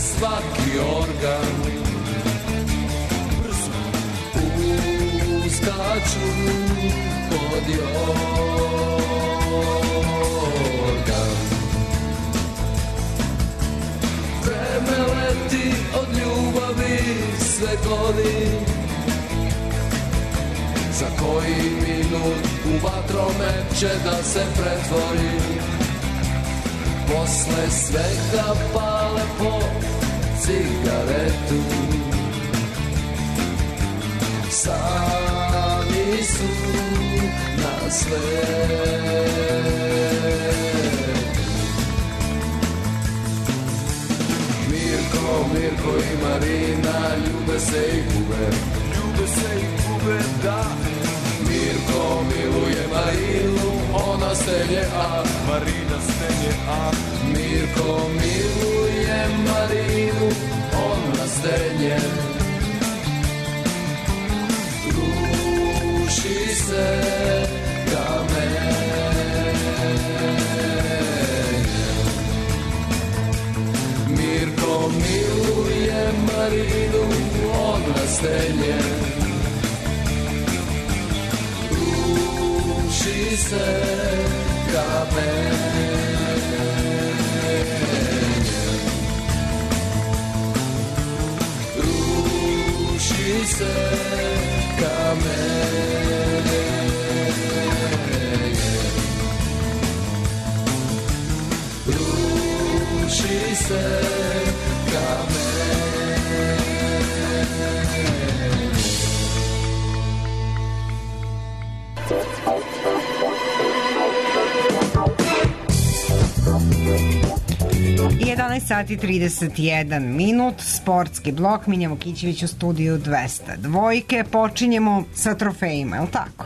svaki organ. Uskaču pod jorgan. Vreme leti od ljubavi, sve godi. Za koji minut u vatromet će da se pretvori. Posle svega pale po cigaretu. Sami su na svetu. Mirko, Mirko i Marina ljube se i gube. Ljube se i gube, da. Mirko miluje Marinu, ona stenje A. Marina stenje A. Mirko miluje Marinu, ona stenje. Ruši se kamen. Mirko miluje Marinu, ona stenje. Ruši se kamen. Ruši se kamen. Ruši se kamen. jedanaest sati trideset jedan minut, sportski blok, Miljan Vukićević u studiju dvesta dvojke. Počinjemo sa trofejima, je li tako?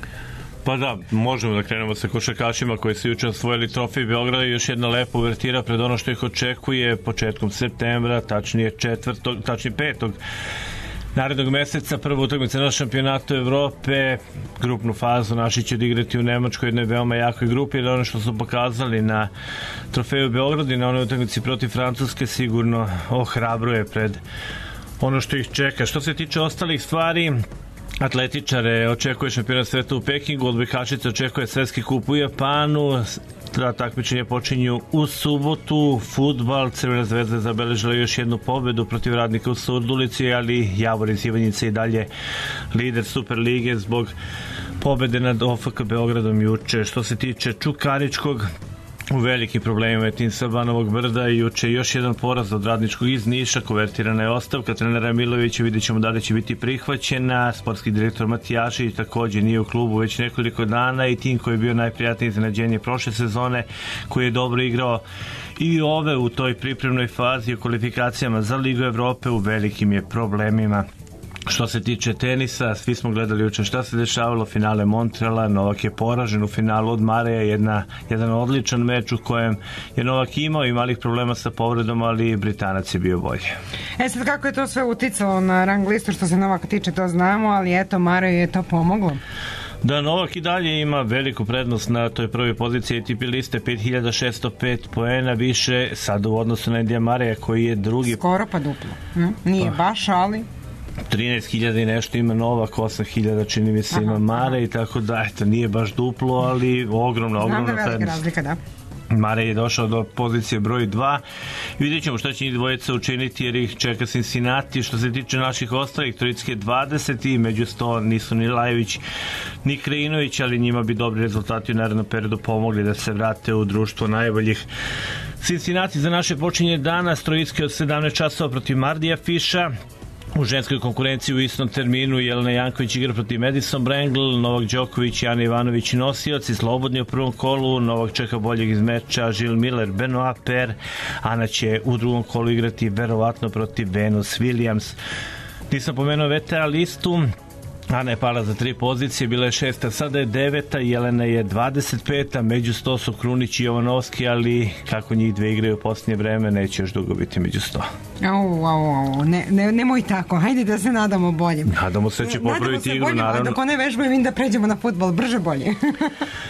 Pa da, možemo da krenemo sa košarkašima koji su juče osvojili trofej Beograda i još jedna lepa uvertira pred ono što ih očekuje početkom septembra, tačnije četvrtog, tačnije petog narednog meseca, prva utakmica na šampionatu Evrope, grupnu fazu naši će odigrati u Nemačkoj, jednoj veoma jakoj grupi, jer ono što su pokazali na trofeju Beograda i na onoj utakmici protiv Francuske sigurno ohrabruje pred ono što ih čeka. Što se tiče ostalih stvari, atletičare očekuje šampionat sveta u Pekingu, odbojkašice očekuje svetski kup u Japanu, ta takmičenja počinju u subotu. Fudbal, Crvena zvezda je zabeležila još jednu pobedu protiv Radnika u Surdulici, ali Javor iz Ivanjice i dalje lider Superlige zbog pobede nad O F K Beogradom juče. Što se tiče Čukaričkog, u velikim problemima je tim sa Banovog Brda i juče još jedan poraz od Radničkog iz Niša, konvertirana je ostavka trenera Milovića, vidjet ćemo da li će biti prihvaćena. Sportski direktor Matijašić također nije u klubu već nekoliko dana i tim koji je bio najprijatnije iznenađenje prošle sezone, koji je dobro igrao i ove u toj pripremnoj fazi u kvalifikacijama za Ligu Evrope, u velikim je problemima. Što se tiče tenisa, svi smo gledali juče šta se dešavalo, finale Montreala, Novak je poražen u finalu od Mareja, jedna, jedan odličan meč u kojem je Novak imao i malih problema sa povredom, ali Britanac je bio bolji. E sad, kako je to sve uticalo na rang listu, što se Novaka tiče, to znamo, ali eto, Mareju je to pomoglo. Da, Novak i dalje ima veliku prednost na toj prvoj poziciji A T P liste, pet hiljada šesto pet poena više sad u odnosu na Indija Mareja koji je drugi. Skoro pa duplo. Hm? Nije pa. baš, ali... trinaest hiljada i nešto ima Novak, osam hiljada čini mi se ima Mare i tako da, eto, nije baš duplo, ali ogromna, ogromna prednost. Znam da velika razlika, da. Mare je došao do pozicije broj dva. Vidjet ćemo šta će njih dvojica učiniti jer ih čeka Cincinnati. Što se tiče naših ostalih, Trojicke dvadeset i među sto nisu ni Lajević ni Krajinović, ali njima bi dobri rezultati u narednom periodu pomogli da se vrate u društvo najboljih. Cincinnati za naše počinje danas, Trojicke od sedamnaest časova protiv Mardija Fiša. U ženskoj konkurenciji u istom terminu Jelena Janković igra protiv Madison Brangle, Novak Đoković i Ana Ivanović nosioci, slobodni u prvom kolu, Novak čeka boljeg iz meča, Žil Miller, Benoit Per, Ana će u drugom kolu igrati verovatno protiv Venus Williams. Nisam pomenuo V T A listu, Ana je pala za tri pozicije, bila je šesta, sada je deveta, Jelena je dvadeset peta, među sto su Krunić i Jovanovski, ali kako njih dve igraju u posljednje vreme, neće još dugo biti među sto. Au, au, au, ne, ne, nemoj tako, hajde da se nadamo bolje. Nadamo se će popraviti igru, bolje, naravno. Dok one vežbaju, vidim da pređemo na fudbal, brže bolje.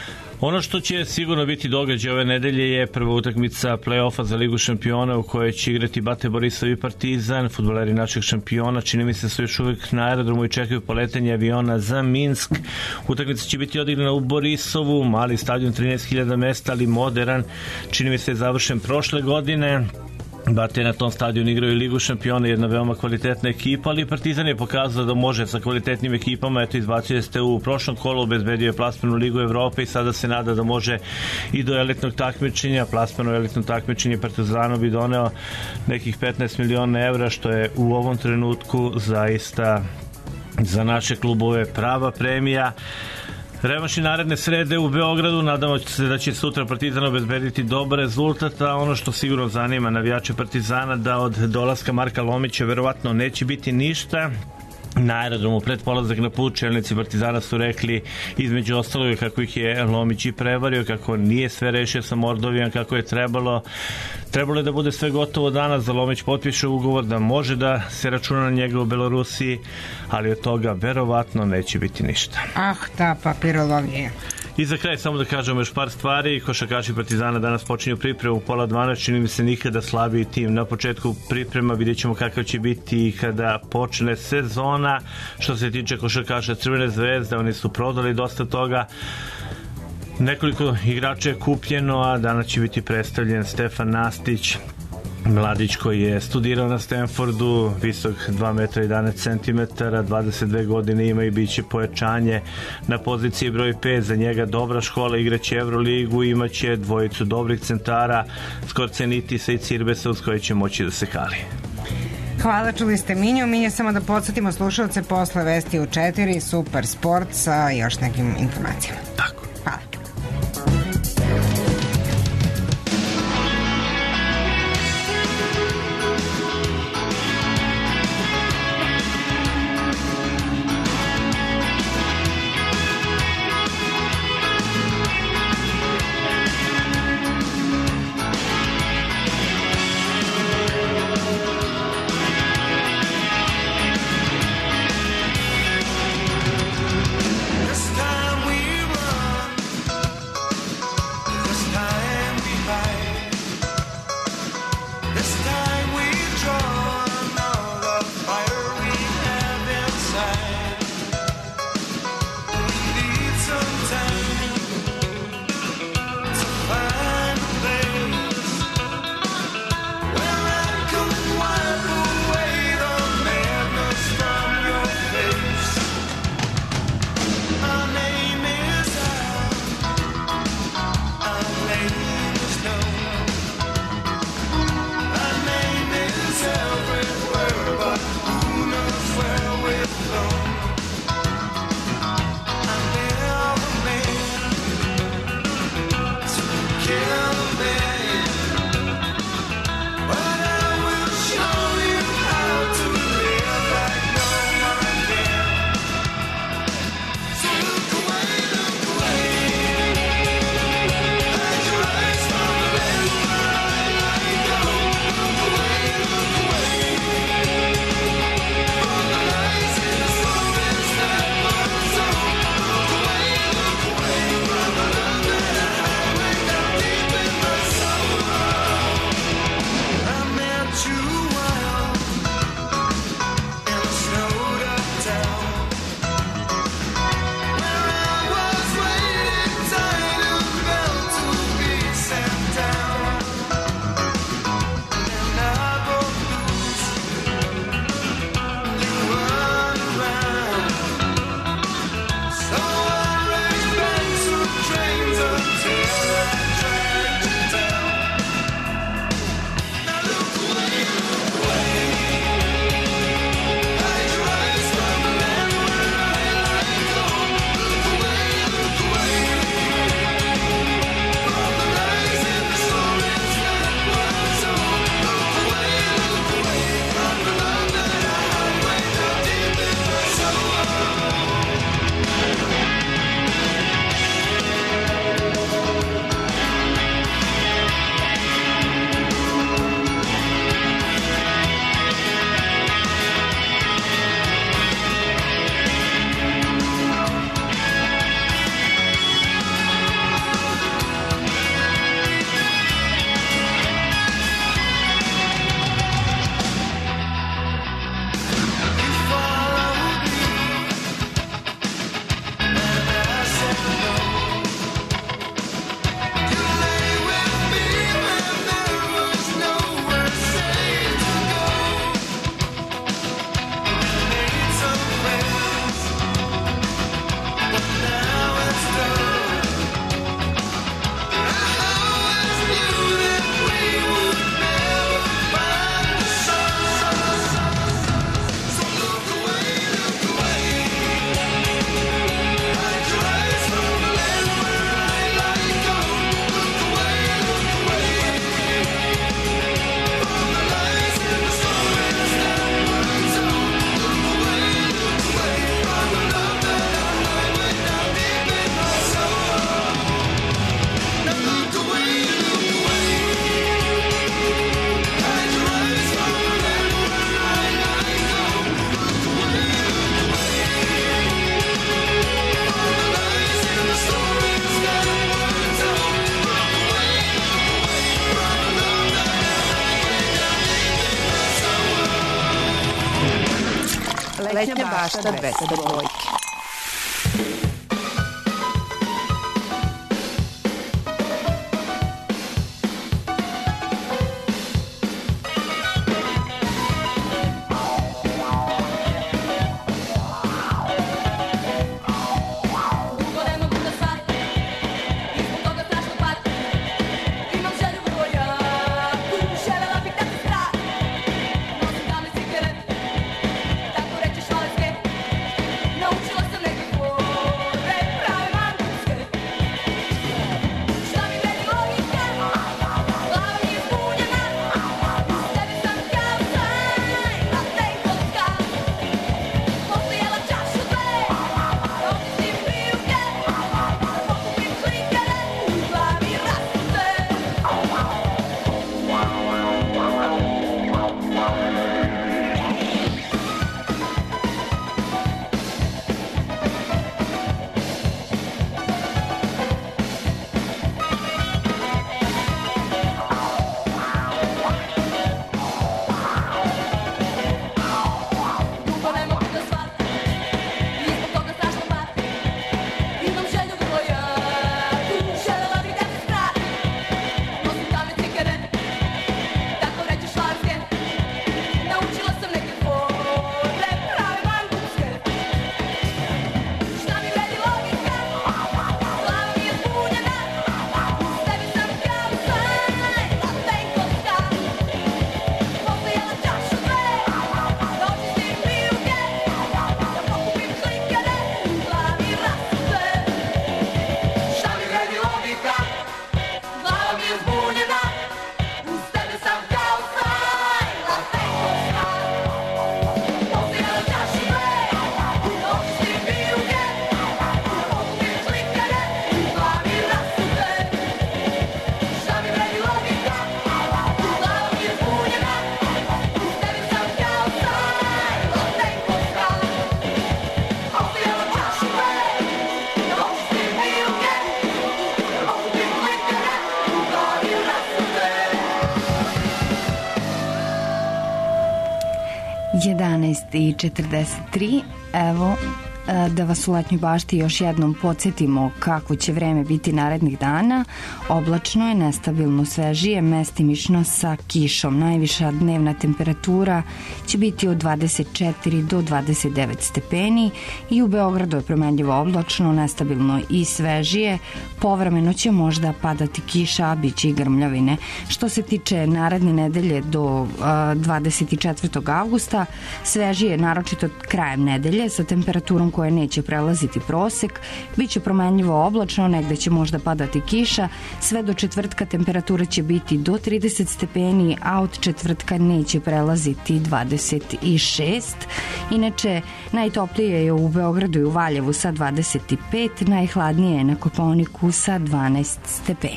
Ono što će sigurno biti događaj ove nedelje je prva utakmica play-offa za Ligu šampiona u kojoj će igrati Bate Borisov i Partizan. Fudbaleri našeg šampiona čini mi se su još uvijek na aerodromu i čekaju poletanje aviona za Minsk. Utakmica će biti odigrana u Borisovu, mali stadion, trinaest hiljada mesta, ali moderan. Čini mi se je završen prošle godine. Bate na tom stadionu igraju Ligu šampiona, jedna veoma kvalitetna ekipa, ali Partizan je pokazao da može sa kvalitetnim ekipama. Eto, izbacio ste u prošlom kolu, obezbedio je plasman u Ligu Evrope i sada se nada da može i do elitnog takmičenja. Plasman u elitnom takmičenju Partizanu bi doneo nekih petnaest miliona evra, što je u ovom trenutku zaista za naše klubove prava premija. Revanš i naredne srede u Beogradu, nadamo se da će sutra Partizan obezbediti dobar rezultat, a ono što sigurno zanima navijače Partizana da od dolaska Marka Lomića verovatno neće biti ništa. Na aerodromu pred polazak na put čelnici Partizana su rekli između ostalog kako ih je Lomić i prevario, kako nije sve rešio sa Mordovijom kako je trebalo. Trebalo je da bude sve gotovo danas, da Lomić potpiše ugovor, da može da se računa na njega u Belorusiji, ali od toga verovatno neće biti ništa. Ah, ta papirologija. I za kraj samo da kažemo još par stvari. Košarkaši Partizana danas počinju pripremu u pola dvanaest, čini mi se nikada slabiji tim. Na početku priprema vidjet ćemo kakav će biti kada počne sezona. Što se tiče košarkaša Crvene zvezde, oni su prodali dosta toga. Nekoliko igrača je kupljeno, a danas će biti predstavljen Stefan Nastić, mladić koji je studirao na Stanfordu, visok dva metra jedanaest centimetara, dvadeset dve godine ima i bit će pojačanje na poziciji broj pet. Za njega dobra škola, igraće Euroligu, imaće dvojicu dobrih centara, Skorcenitisa i Cirbesa, uz koje će moći da se kali. Hvala, čuli ste Minju. Minju, samo da podsjetimo slušalce, posle vesti u četiri, Super Sport sa još nekim informacijama. Tako. Hvala. This time we run. Letnja bašta dvesta dva. jedanaest i četrdeset tri, evo da vas u Letnjoj bašti još jednom podsjetimo kako će vreme biti narednih dana. Oblačno je, nestabilno svežije, mestimično sa kišom. Najviša dnevna temperatura će biti od dvadeset četiri do dvadeset devet stepeni i u Beogradu je promenljivo oblačno, nestabilno i svežije. Povremeno će možda padati kiša, a bit će i grmljavine. Što se tiče naredne nedelje do dvadeset četvrtog avgusta, svežije naročito krajem nedelje sa temperaturom koje neće prelaziti prosek. Biće promenljivo oblačno, negde će možda padati kiša. Sve do četvrtka temperatura će biti do trideset stepeni, a od četvrtka neće prelaziti dvadeset šest. Inače, najtoplije je u Beogradu i u Valjevu sa dvadeset pet, najhladnije je na Kopaoniku sa dvanaest stepeni.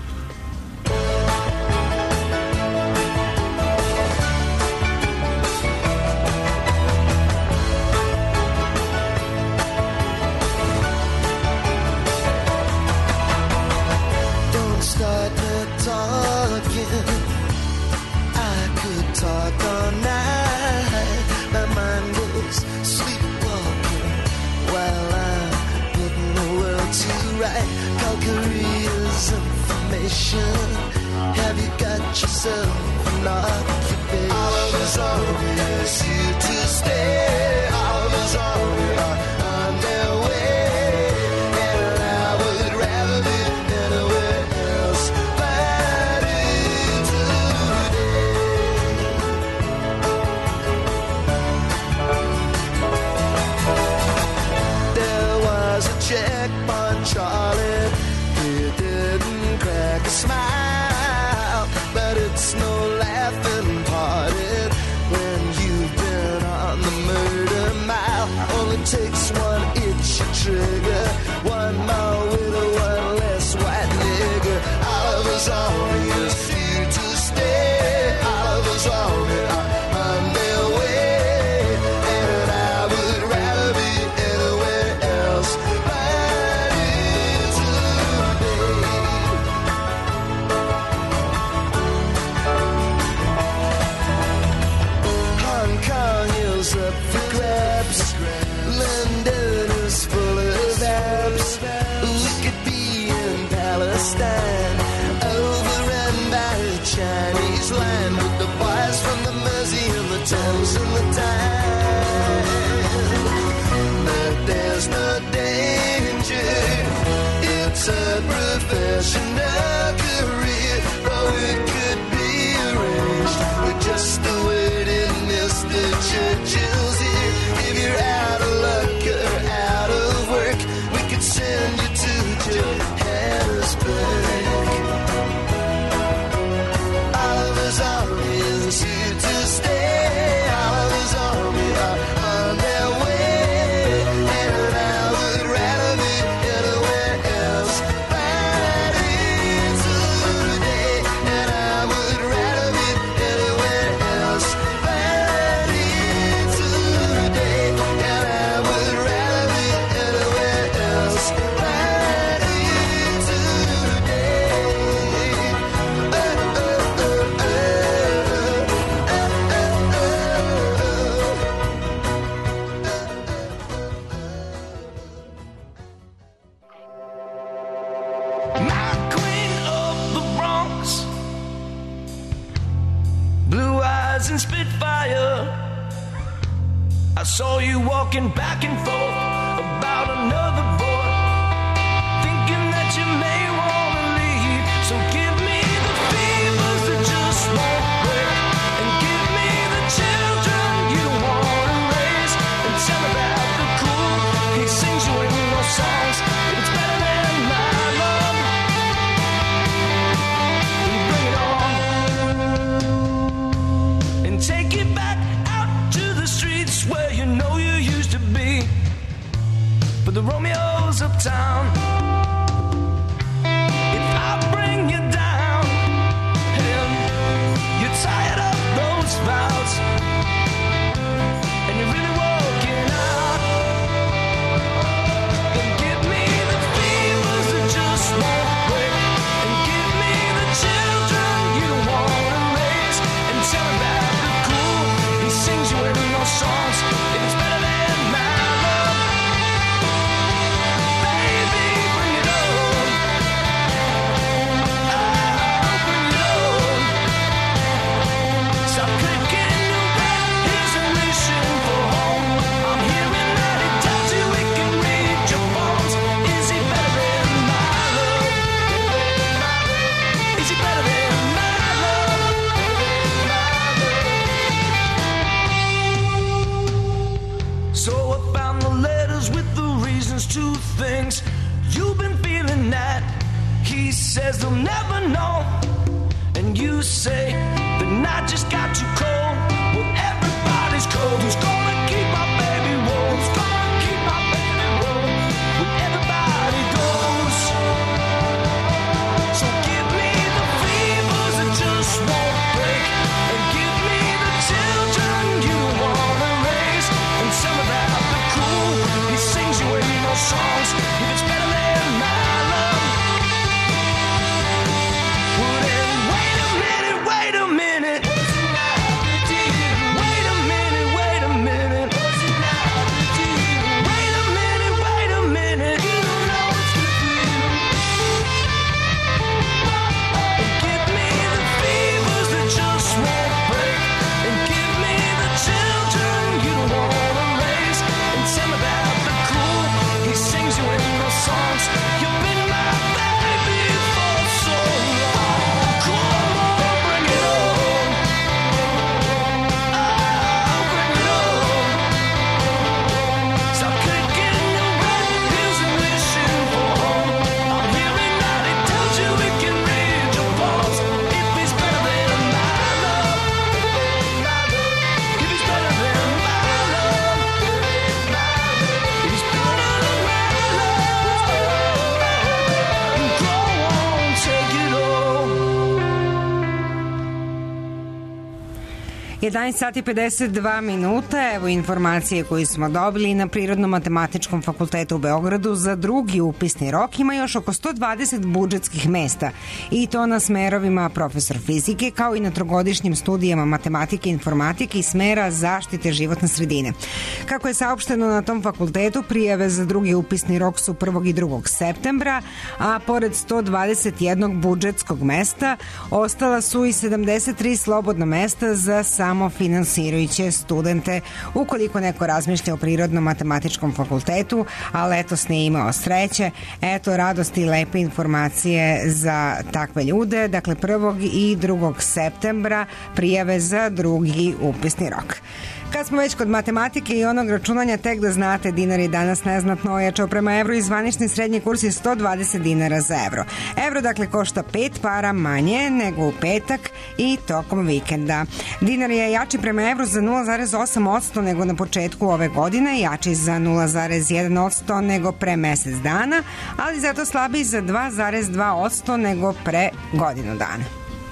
Have you got yourself an occupation? All of us always here to stay. All of us always are on their way. And I would rather be anywhere else but in today. There was a check on Charlie. He didn't crack a smile, but it's no laughing party when you've been on the murder mile. Only takes one itchy trigger, one more with one less white nigger. All of us always here to stay. All of us always are on their way, and I would rather be anywhere else but in it's a professional career. Oh, it could be arranged with just the waiting Mister Churchill's here. If you're out of luck or out of work, we could send you to Johannesburg. Oliver's Army is here to stay. Oliver's Army are on their way, and I would rather be anywhere else. Right into the day, and I would rather be anywhere else. Right into the day, and I would rather be anywhere else. Right into the day. Uh, uh, uh, uh, uh, My queen of the Bronx, blue eyes and Spitfire. I saw you walking back and forth about another boy, thinking that you may want to leave. So give me the fevers that just won't break, and give me the children you want to raise, and tell me about the cool he sings you in those songs. If it's better than my love, bring it on, and take it back out to the streets where you know you used to be, but the Romeos uptown. If I bring you down and you're tired of those vows and you're really working out, then give me the fevers that just won't break, and give me the children you want to raise, and tell me about the cool he sings you in those songs. If it's better than my love, baby, bring it on. Oh, bring it on. Stop clicking around, here's a mission for home. I'm hearing that he tells you he can read your bones. Is he better than my love? Is he better than my love? So I found the letters with the reasons to things. You've been feeling that. He says they'll never know. And you say the night just got too cold. Well, everybody's cold. Who's gonna keep my baby warm? Who's gonna keep my baby warm when everybody goes? So give me the fevers that just won't break, and give me the children you wanna raise, and some about the cool he sings you in those songs. If it's better than my love, well then wait a minute, wait a minute. Wait a minute, wait a minute. Wait a minute, wait a minute. And give me the fevers that just won't break, and give me the children you wanna raise, and tell me about the cool he sings you in those songs. You've been my baby for so long. Come on, bring it on. Oh, bring it on. Stop clicking around, here's a mission for home. I'm hearing that he tells you he can read your bones. If he's better than my love, if he's better than my love, if he's better than my love, go on, take it all. jedanaest sati pedeset dva minuta, evo informacije koju smo dobili na Prirodno-matematičkom fakultetu u Beogradu. Za drugi upisni rok ima još oko sto dvadeset budžetskih mesta, i to na smerovima profesor fizike, kao i na trogodišnjim studijama matematike, informatike i smera zaštite životne sredine. Kako je saopšteno na tom fakultetu, prijave za drugi upisni rok su prvog i drugog septembra, a pored sto dvadeset jednog budžetskog mesta ostala su i sedamdeset tri slobodna mesta za sam samo finansirajuće studente. Ukoliko neko razmišlja o prirodno-matematičkom fakultetu, a letos nije imao sreće, eto radosti i lepe informacije za takve ljude. Dakle, prvog i drugog septembra prijave za drugi upisni rok. Kad smo već kod matematike i onog računanja, tek da znate, dinar je danas neznatno ojačao prema evru i zvanični srednji kurs je sto dvadeset dinara za evro. Evro dakle košta pet para manje nego u petak i tokom vikenda. Dinar je jači prema evru za nula zarez osam posto nego na početku ove godine, jači za nula zarez jedan posto nego pre mesec dana, ali zato slabiji za dva zarez dva posto nego pre godinu dana.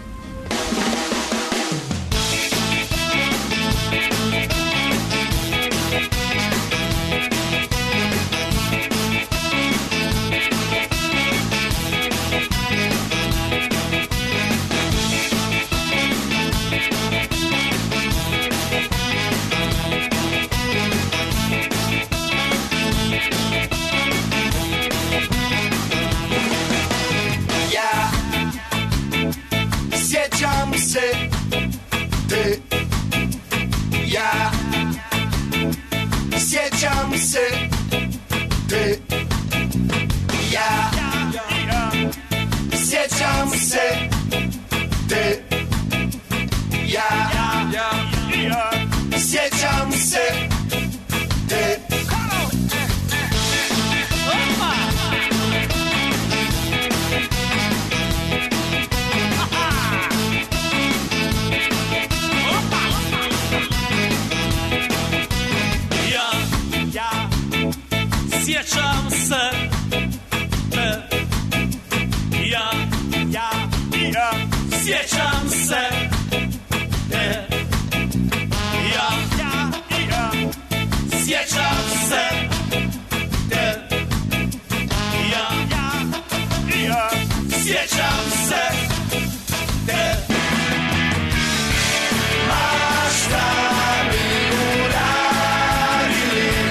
Sjećam se te, ja, sjećam se te, ja, sjećam se te. Sjećam se te, ja, ja, ja, sjećam se te, ja, ja, ja, sjećam se te, ja, ja, ja, sjećam se te. Ma šta mi uradili,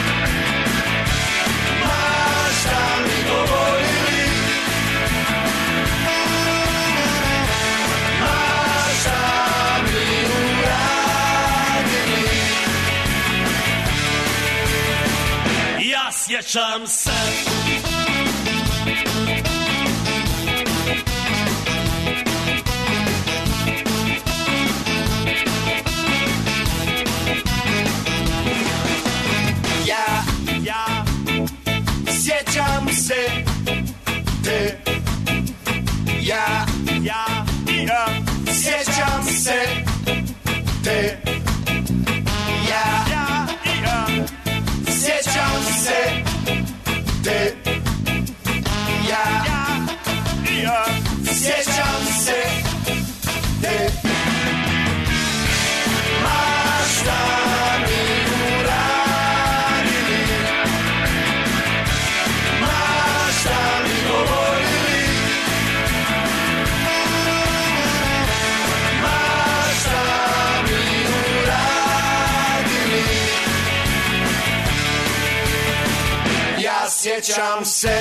sjećam se. Ja, ja, sjećam se te, ja, ja, ja, sjećam se te, ja, ja, ja, sjećam se te, ja, ja, sjećam se te. Ma šta mi uradili, ma šta mi govorili, ma šta mi uradili. Ja sjećam se.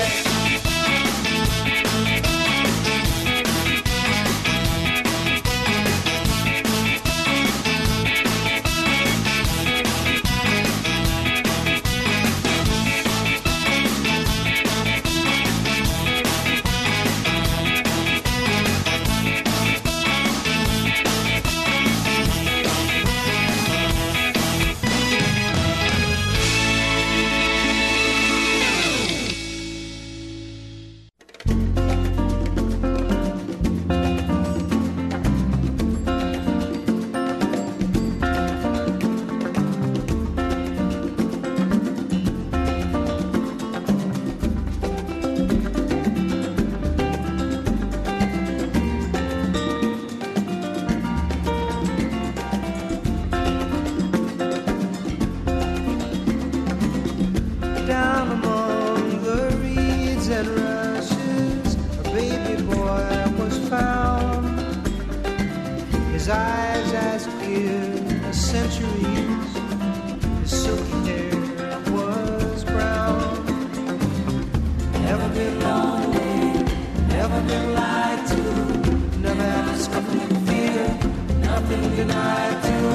His eyes as clear as centuries. His silky hair was brown. Never been lonely, never been lied to. Never had nothing to fear, nothing denied to.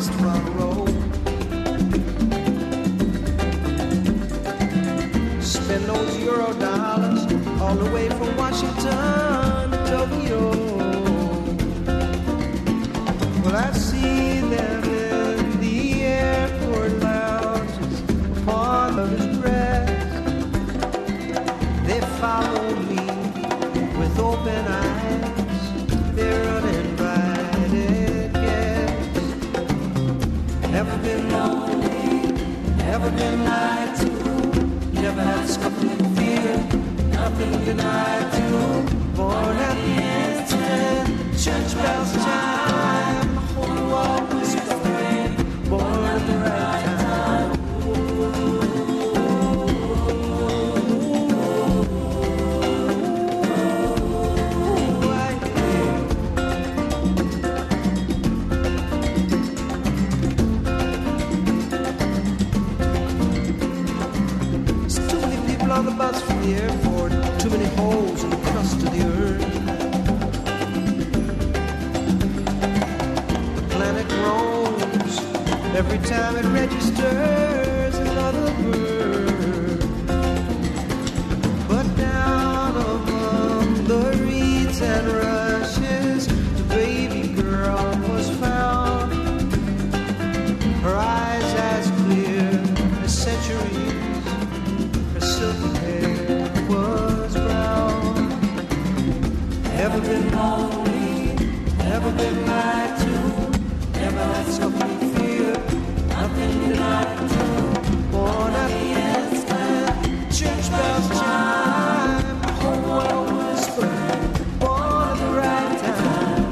promised front row. Spend those euro dollars all the way from Washington to Tokyo. Well, I see them in the airport lounges upon his breath. They follow me with open eyes. They're uninvited guests. Never been lonely, never been lied to. Never had scuffling fear, nothing denied to. Born at the instant, church bells chime. The whole world was whispering, born at the right time. On the bus from the airport, too many holes in the crust of the earth. The planet groans every time it registers another bird. But down among the reeds and rushes, the baby girl was found. Her eyes as clear as centuries. Silky hair was brown. Never been lonely, never been lied to. Never had something to fear, nothing denied to. Born at the instant, church bells chime. The whole world whispering, born at the right time.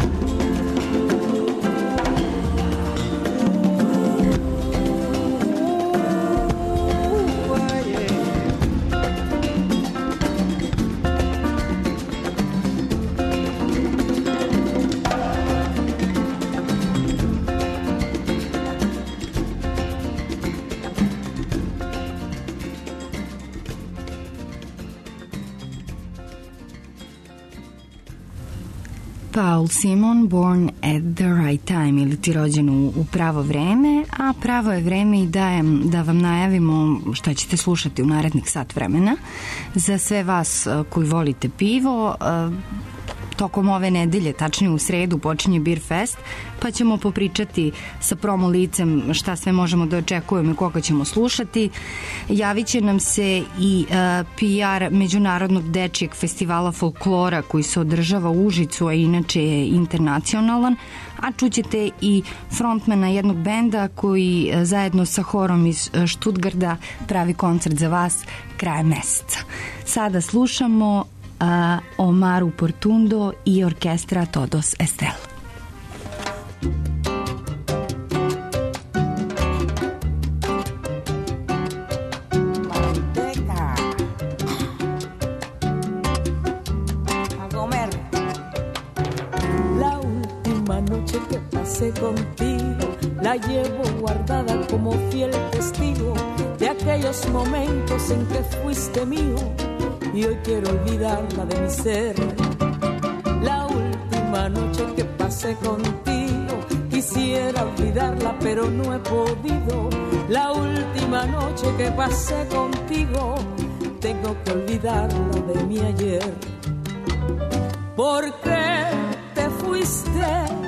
Ooh, yeah. Paul Simon, Born at the Right Time, ili ti rođen u, u pravo vreme, a pravo je vreme i dajem da vam najavimo šta ćete slušati u narednih sat vremena. Za sve vas koji volite pivo, tokom ove nedelje, tačnije u sredu, počinje Beer Fest, pa ćemo popričati sa promo licem šta sve možemo da očekujemo i koga ćemo slušati. Javit će nam se i uh, P R Međunarodnog dečijeg festivala folklora koji se održava u Užicu, a inače je internacionalan, a čućete i frontmana jednog benda koji uh, zajedno sa horom iz uh, Stuttgarta pravi koncert za vas krajem meseca. Sada slušamo Uh, Omaru Portundo i orkestra Todos Estel. La última noche que pasé contigo la llevo guardada como fiel testigo de aquellos momentos en que fuiste mío. Y hoy quiero olvidarla de mi ser. La última noche que pasé contigo quisiera olvidarla pero no he podido. La última noche que pasé contigo tengo que olvidarla de mi ayer. ¿Por qué te fuiste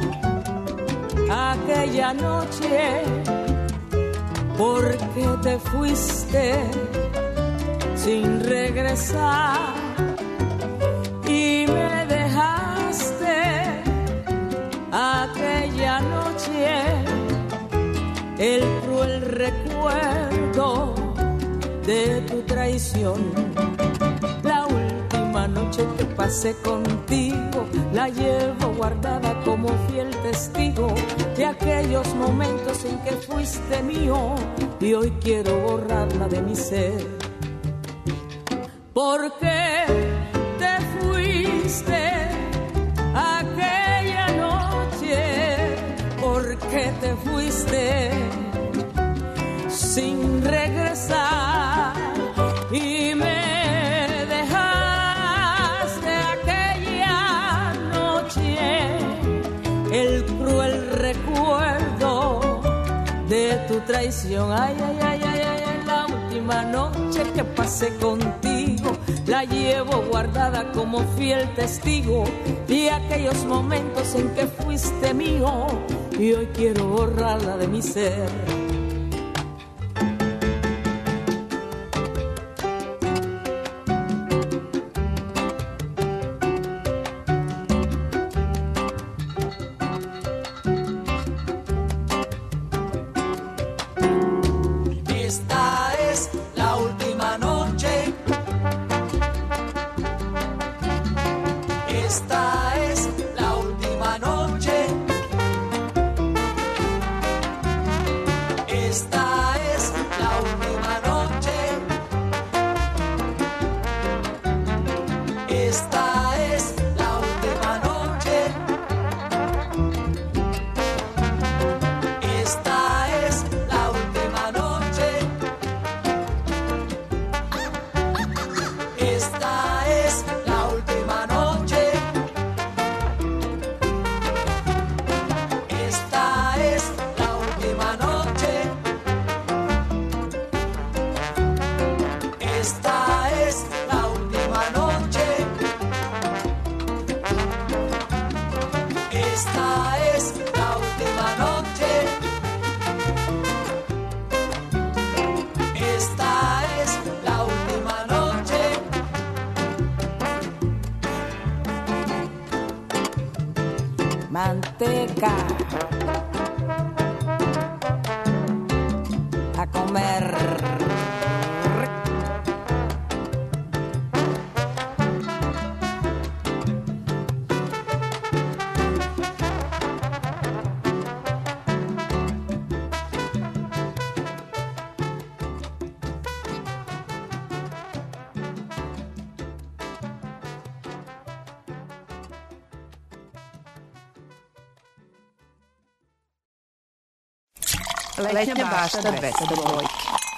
aquella noche? ¿Por qué te fuiste sin regresar y me dejaste aquella noche el cruel recuerdo de tu traición? La última noche que pasé contigo la llevo guardada como fiel testigo de aquellos momentos en que fuiste mío y hoy quiero borrarla de mi ser. ¿Por qué te fuiste aquella noche? ¿Por qué te fuiste sin regresar y me dejaste aquella noche el cruel recuerdo traición. Ay, ay, ay, ay, ay, la última noche que pasé contigo la llevo guardada como fiel testigo de aquellos momentos en que fuiste mío y hoy quiero borrarla de mi ser. Manteca a comer. Letnja bašta dvesta dvojke.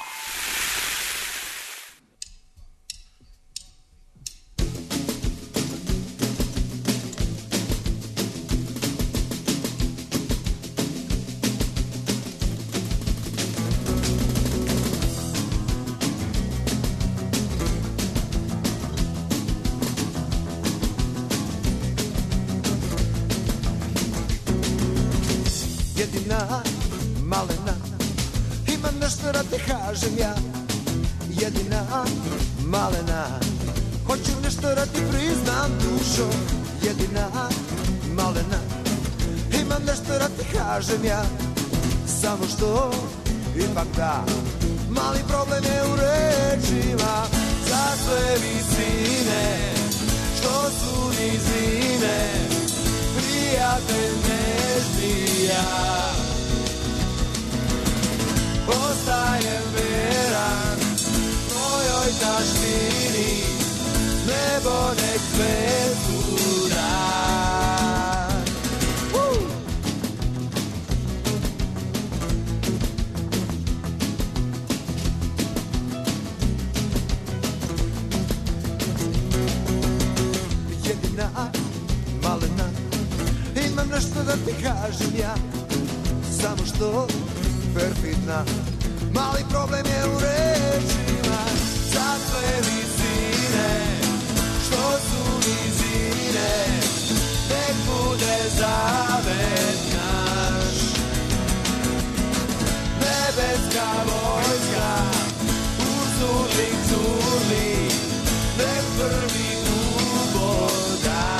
Jedina malena, ima nešto da te kažem ja. Jedina malena, hoću nešto da ti priznam dušo. Jedina malena, imam nešto da ti kažem ja. Samo što ipak da, mali problem je u rečima. Za sve visine, što su nizine, prijatelj nežni ja. Ostajem veran tvojoj taštini, nebo nek svetu dan. uh! Jedina malena, imam nešto da ti kažem ja. Samo što perfidna, mali problem je u rečima. Za sve visine, što su nizine, nek bude zavet naš. Nebeska vojska, uzurlik curli, nek prvi ubor da.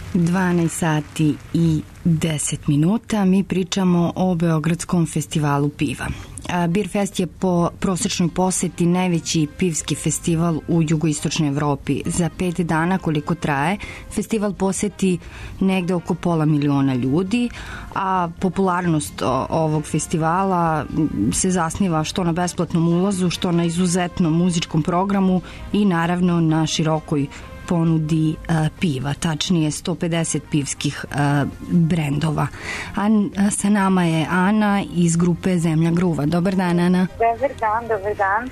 dvanaest sati i deset minuta. Mi pričamo o Beogradskom festivalu piva. Beer Fest je po prosečnoj poseti najveći pivski festival u jugoistočnoj Evropi. Za pet dana koliko traje, festival poseti negde oko pola miliona ljudi, a popularnost ovog festivala se zasniva što na besplatnom ulazu, što na izuzetnom muzičkom programu i naravno na širokoj ponudi uh, piva, tačnije sto pedeset pivskih uh, brendova. A, a sa nama je Ana iz grupe Zemlja gruva. Dobar dan, Ana. Dobar dan, dobar dan.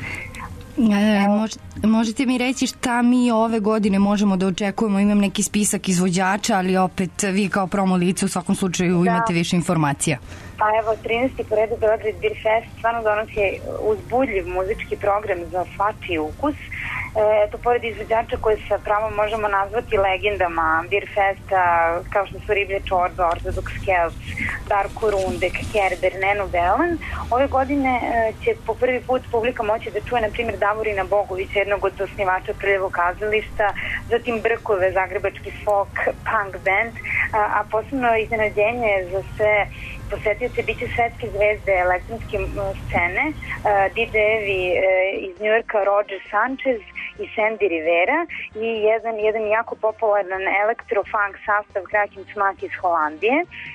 E, mož, možete mi reći šta mi ove godine možemo da očekujemo? Imam neki spisak izvođača, ali opet vi kao promo lice u svakom slučaju da. Imate više informacija. Pa evo, trinaesti po redu Beograd Beer Fest stvarno donosi uzbudljiv muzički program za svačiji ukus. E, to pored izvođača koje sa pravom možemo nazvati legendama Beer Festa, kao što su Riblje čorba, Orthodox Celts, Darko Rundek, Kerber, Neno Belan. Ove godine e, će po prvi put publika moći da čuje, na primjer, Davorina Bogovića, jednog od osnivača Prljavog kazališta, zatim Brkove, zagrebački folk, punk band, a, a posebno iznenađenje za sve posetioce biće svetske zvezde elektronske scene, D J-evi iz Njujorka Roger Sanchez i Sandy Rivera i jedan, jedan jako popularan elektro-funk sastav Kraken Smak iz Holandije.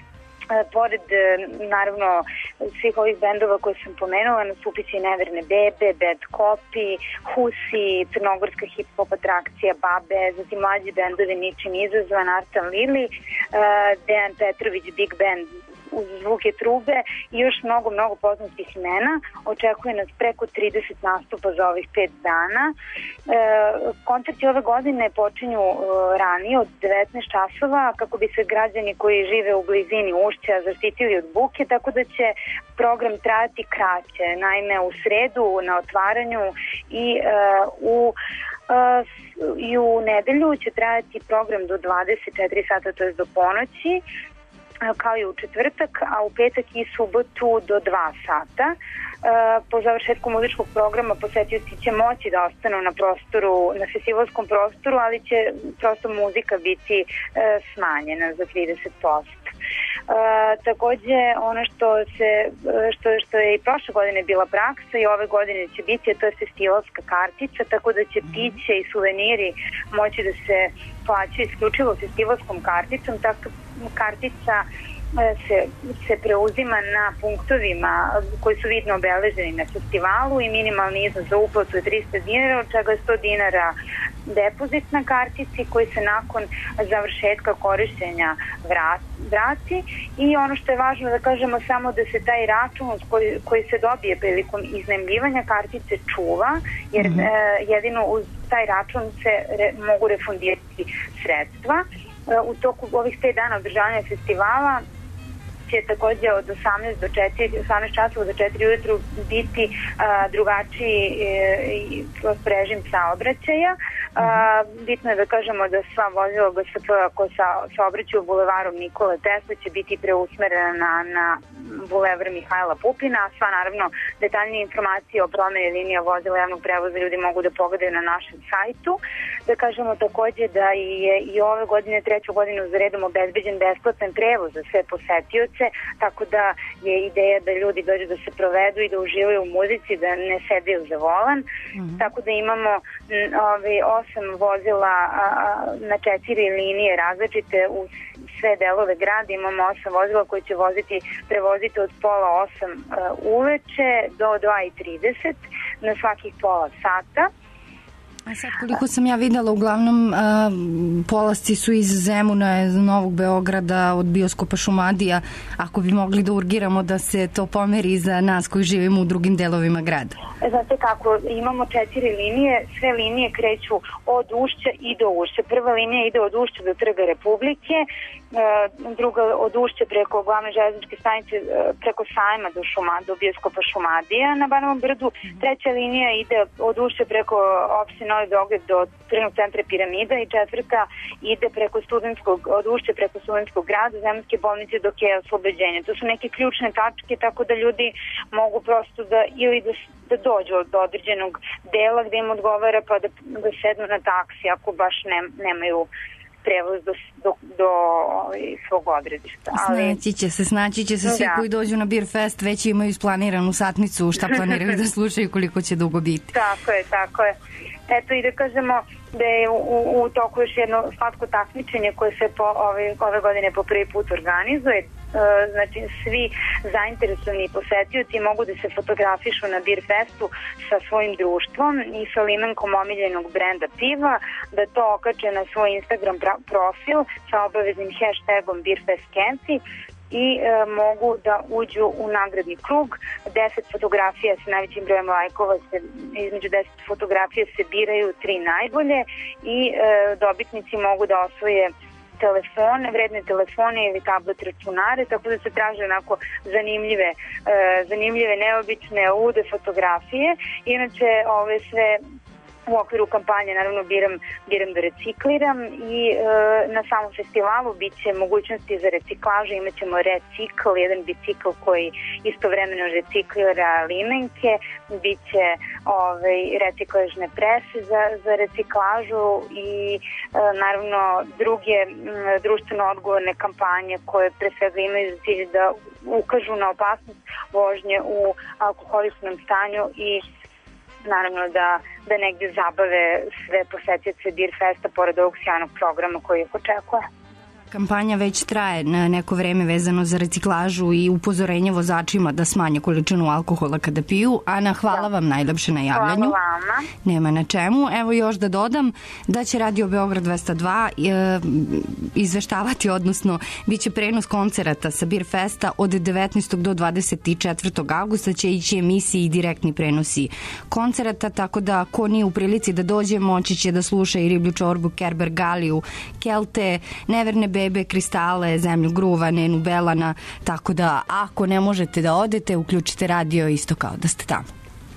Pored, naravno, svih ovih bendova koje sam pomenula, nastupit će i Neverne bebe, Bad Copy, Husi, crnogorska hip-hop atrakcija Babe, zatim mlađi bendovi ničim izazvan, Artan Lili, Dejan Petrović, Big Band, uz zvuke trube i još mnogo, mnogo poznatih imena. Očekuje nas preko trideset nastupa za ovih pet dana. E, koncerti ove godine počinju e, ranije od devetnaest časova kako bi se građani koji žive u blizini Ušća zaštitili od buke, tako da će program trajati kraće. Naime, u sredu na otvaranju i e, u e, i u nedelju će trajati program do dvadeset četiri sata, to je do ponoći, kao i u četvrtak, a u petak i subotu do dva sata. E, po završetku muzičkog programa posetioci će moći da ostanu na prostoru, na festivalskom prostoru, ali će prosto muzika biti e, smanjena za trideset posto. E, takođe, ono što se što, što je i prošle godine bila praksa i ove godine će biti, to je festivalska kartica, tako da će piće i suveniri moći da se plaćaju isključivo festivalskom karticom. Tako kartica se, se preuzima na punktovima koji su vidno obeleženi na festivalu i minimalni iznos za uplatu je trista dinara, od čega je sto dinara depozit na kartici koji se nakon završetka korišćenja vrati. I ono što je važno da kažemo samo da se taj račun koji, koji se dobije prilikom iznajmljivanja kartice čuva, jer mm-hmm. e, jedino uz taj račun se re, mogu refundirati sredstva. E, u toku ovih pet dana održavanja festivala će takođe od osamnaest do četiri, osamnaest časova do četiri ujutru biti a, drugačiji e, režim saobraćaja. A, bitno je da kažemo da sva vozila G S P koja sa, saobraćaju bulevarom Nikole Tesle će biti preusmerena na, na bulevar Mihajla Pupina, a sva naravno detaljnije informacije o promeni linija vozila javnog prevoza ljudi mogu da pogledaju na našem sajtu. Da kažemo takođe da je i ove godine, treću godinu za redom obezbeđen besplatan prevoz za sve posetioce, tako da je ideja da ljudi dođu da se provedu i da uživaju u muzici, da ne sedaju za volan. Mm-hmm. Tako da imamo ove, osam vozila a, na četiri linije različite u sve delove grada. Imamo osam vozila koje će voziti, prevoziti od pola osam a, uveče do dva i trideset na svakih pola sata. A sad koliko sam ja videla, uglavnom a, polasci su iz Zemuna, iz Novog Beograda, od bioskopa Šumadija, ako bi mogli da urgiramo da se to pomeri za nas koji živimo u drugim delovima grada. Znate kako, imamo četiri linije, sve linije kreću od Ušća i do Ušća. Prva linija ide od Ušća do Trga Republike, druga od Ušća preko glavne železničke stanice, preko sajma do, Šuma, do bioskopa Šumadija na Banovom Brdu. Treća linija ide od Ušća preko opštine Novi Beograd do Privrednog centra Piramida i četvrta ide preko studentskog, od Ušća preko studentskog grada, Zemunske bolnice do Keja Oslobođenja. To su neke ključne tačke, tako da ljudi mogu prosto da ili da, da dođu do određenog dela gde im odgovara pa da, da sednu na taksi ako baš ne, nemaju prevoz do, do, do svog odredišta. Ali, snaći će se, snaći će se svi da. Koji dođu na Beer Fest, već imaju isplaniranu satnicu, šta planiraju da slušaju, koliko će dugo biti. Tako je, tako je. Eto i da kažemo da je u, u toku još jedno slatko takmičenje koje se po ove, ove godine po prvi put organizuje. E, znači svi zainteresovani posetioci mogu da se fotografišu na Beer Festu sa svojim društvom i sa limenkom omiljenog brenda piva, da to okače na svoj Instagram profil sa obaveznim hashtagom Beer Fest Kenci i e, mogu da uđu u nagradni krug. deset fotografija sa najvećim brojem lajkova, se, između deset fotografija se biraju tri najbolje i e, dobitnici mogu da osvoje telefone, vredne telefone ili tablet računare, tako da se traže onako zanimljive, e, zanimljive, neobične, lude fotografije. Inače, ove sve u okviru kampanje naravno biram, biram da recikliram i e, na samom festivalu bit će mogućnosti za reciklažu, imat ćemo recikl, jedan bicikl koji istovremeno reciklira limenke, bit će ovaj, reciklažne prese za, za reciklažu i e, naravno druge m, društveno odgovorne kampanje koje pre svega imaju za cilj da ukažu na opasnost vožnje u alkoholičnom stanju i naravno da, da negdje zabave sve posetioce Beer Festa pored ovog sjajnog programa koji ih očekuje. Kampanja već traje na neko vreme vezano za reciklažu i upozorenje vozačima da smanje količinu alkohola kada piju. Ana, hvala da. Vam najlepše na javljanju. Hvala vama. Nema na čemu. Evo još da dodam da će Radio Beograd dvesta dva e, izveštavati, odnosno bit će prenos koncerata sa Beer Festa od devetnaestog do dvadeset četvrtog avgusta, će ići emisiji i direktni prenosi koncerata, tako da ko nije u prilici da dođe, moći će da sluša i Riblju čorbu, Kerber Galiju, Kelte, Neverne Bebe, Kristale, Zemlju gruva, Nenu Belana, tako da ako ne možete da odete, uključite radio isto kao da ste tamo.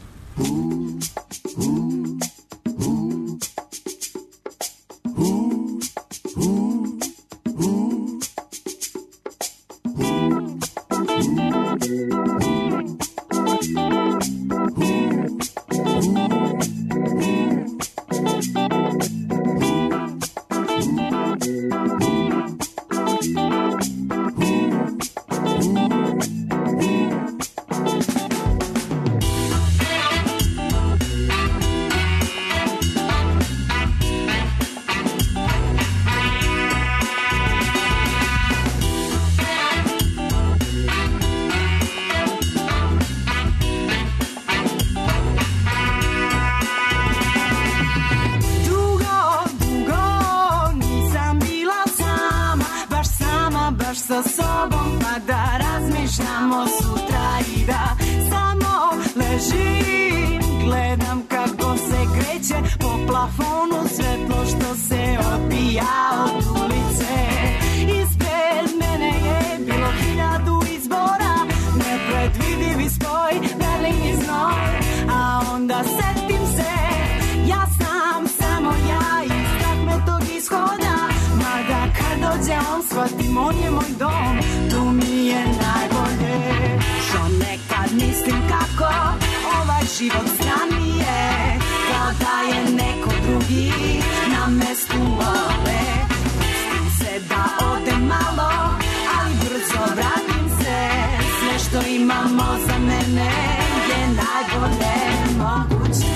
sa sobom pa da razmišljamo sutra i da samo ležim, gledam kako se kreće po plafonu svetlo što se odbija od ulice. Ispred mene je bilo hiljadu izbora, nepredvidivi spoj, veliki znoj, a onda setim se, ja sam samo ja iz takmetog ishoda, mada kad dođe on shvatim on je moj dom, tu mi je najbolje. Što nekad mislim kako ovaj život strani je, kao da je neko drugi na mestu ove. Pustim se da odem malo, ali brzo vratim se, sve što imamo za mene je najbolje moguće.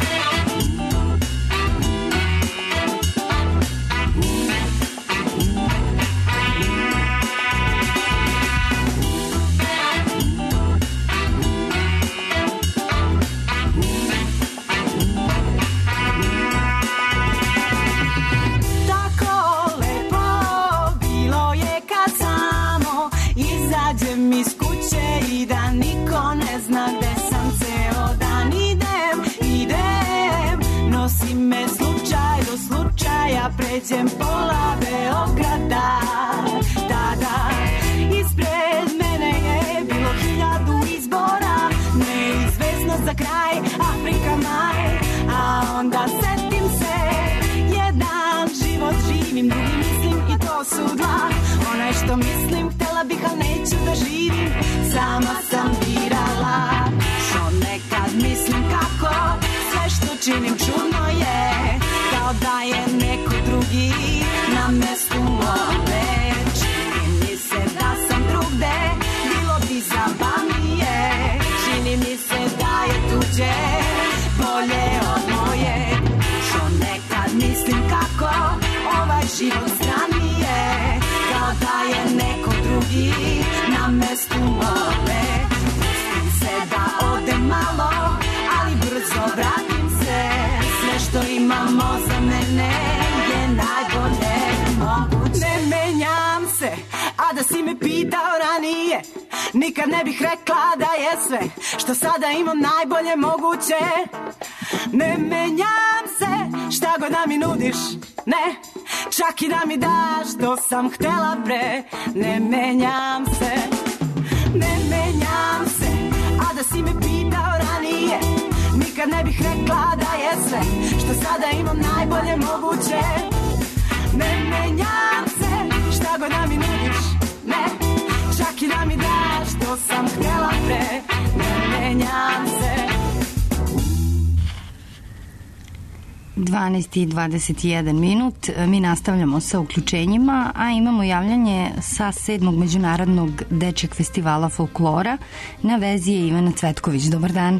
Iz kuće i da niko ne zna gde sam ceo dan idem, idem, nosi me slučaj do slučaja, pređem pola Beograda, da, da, ispred mene je bilo hiljadu izbora, neizvesno za kraj, Afrika maj, a onda setim se, jedan život živim, drugi mislim i to su dva, onaj što mislim htela bih, al neću da živim, sama sam birala. Što nekad mislim kako sve što činim čudno je, kao da je neko drugi na na mestu mome. Čini mi se da sam drugde, bilo bi zabavnije. Čini mi se da je tuđe bolje od moje. Što nekad mislim kako ovaj život stranije, kao da je neko drugi na mestu mome. Pustim se da odem malo, ali brzo vratim se. Sve što imamo za mene je najbolje moguće. Ne menjam se, a da si me pitao ranije, nikad ne bih rekla da je sve što sada imam najbolje moguće. Ne menjam se, šta god da mi nudiš, ne, čak i da mi daš što sam htela pre. Ne menjam se, ne menjam se, a da si me pitao ranije, nikad ne bih rekla da je sve što sada imam najbolje moguće. Ne menjam se, šta god da mi nudiš, ne, čak i da mi daš što sam htela pre. Ne menjam se. dvanaest i dvadeset jedan minut. Mi nastavljamo sa uključenjima, a imamo javljanje sa sedmog međunarodnog dečjeg festivala folklora. Na vezi je Ivana Cvetković. Dobar dan.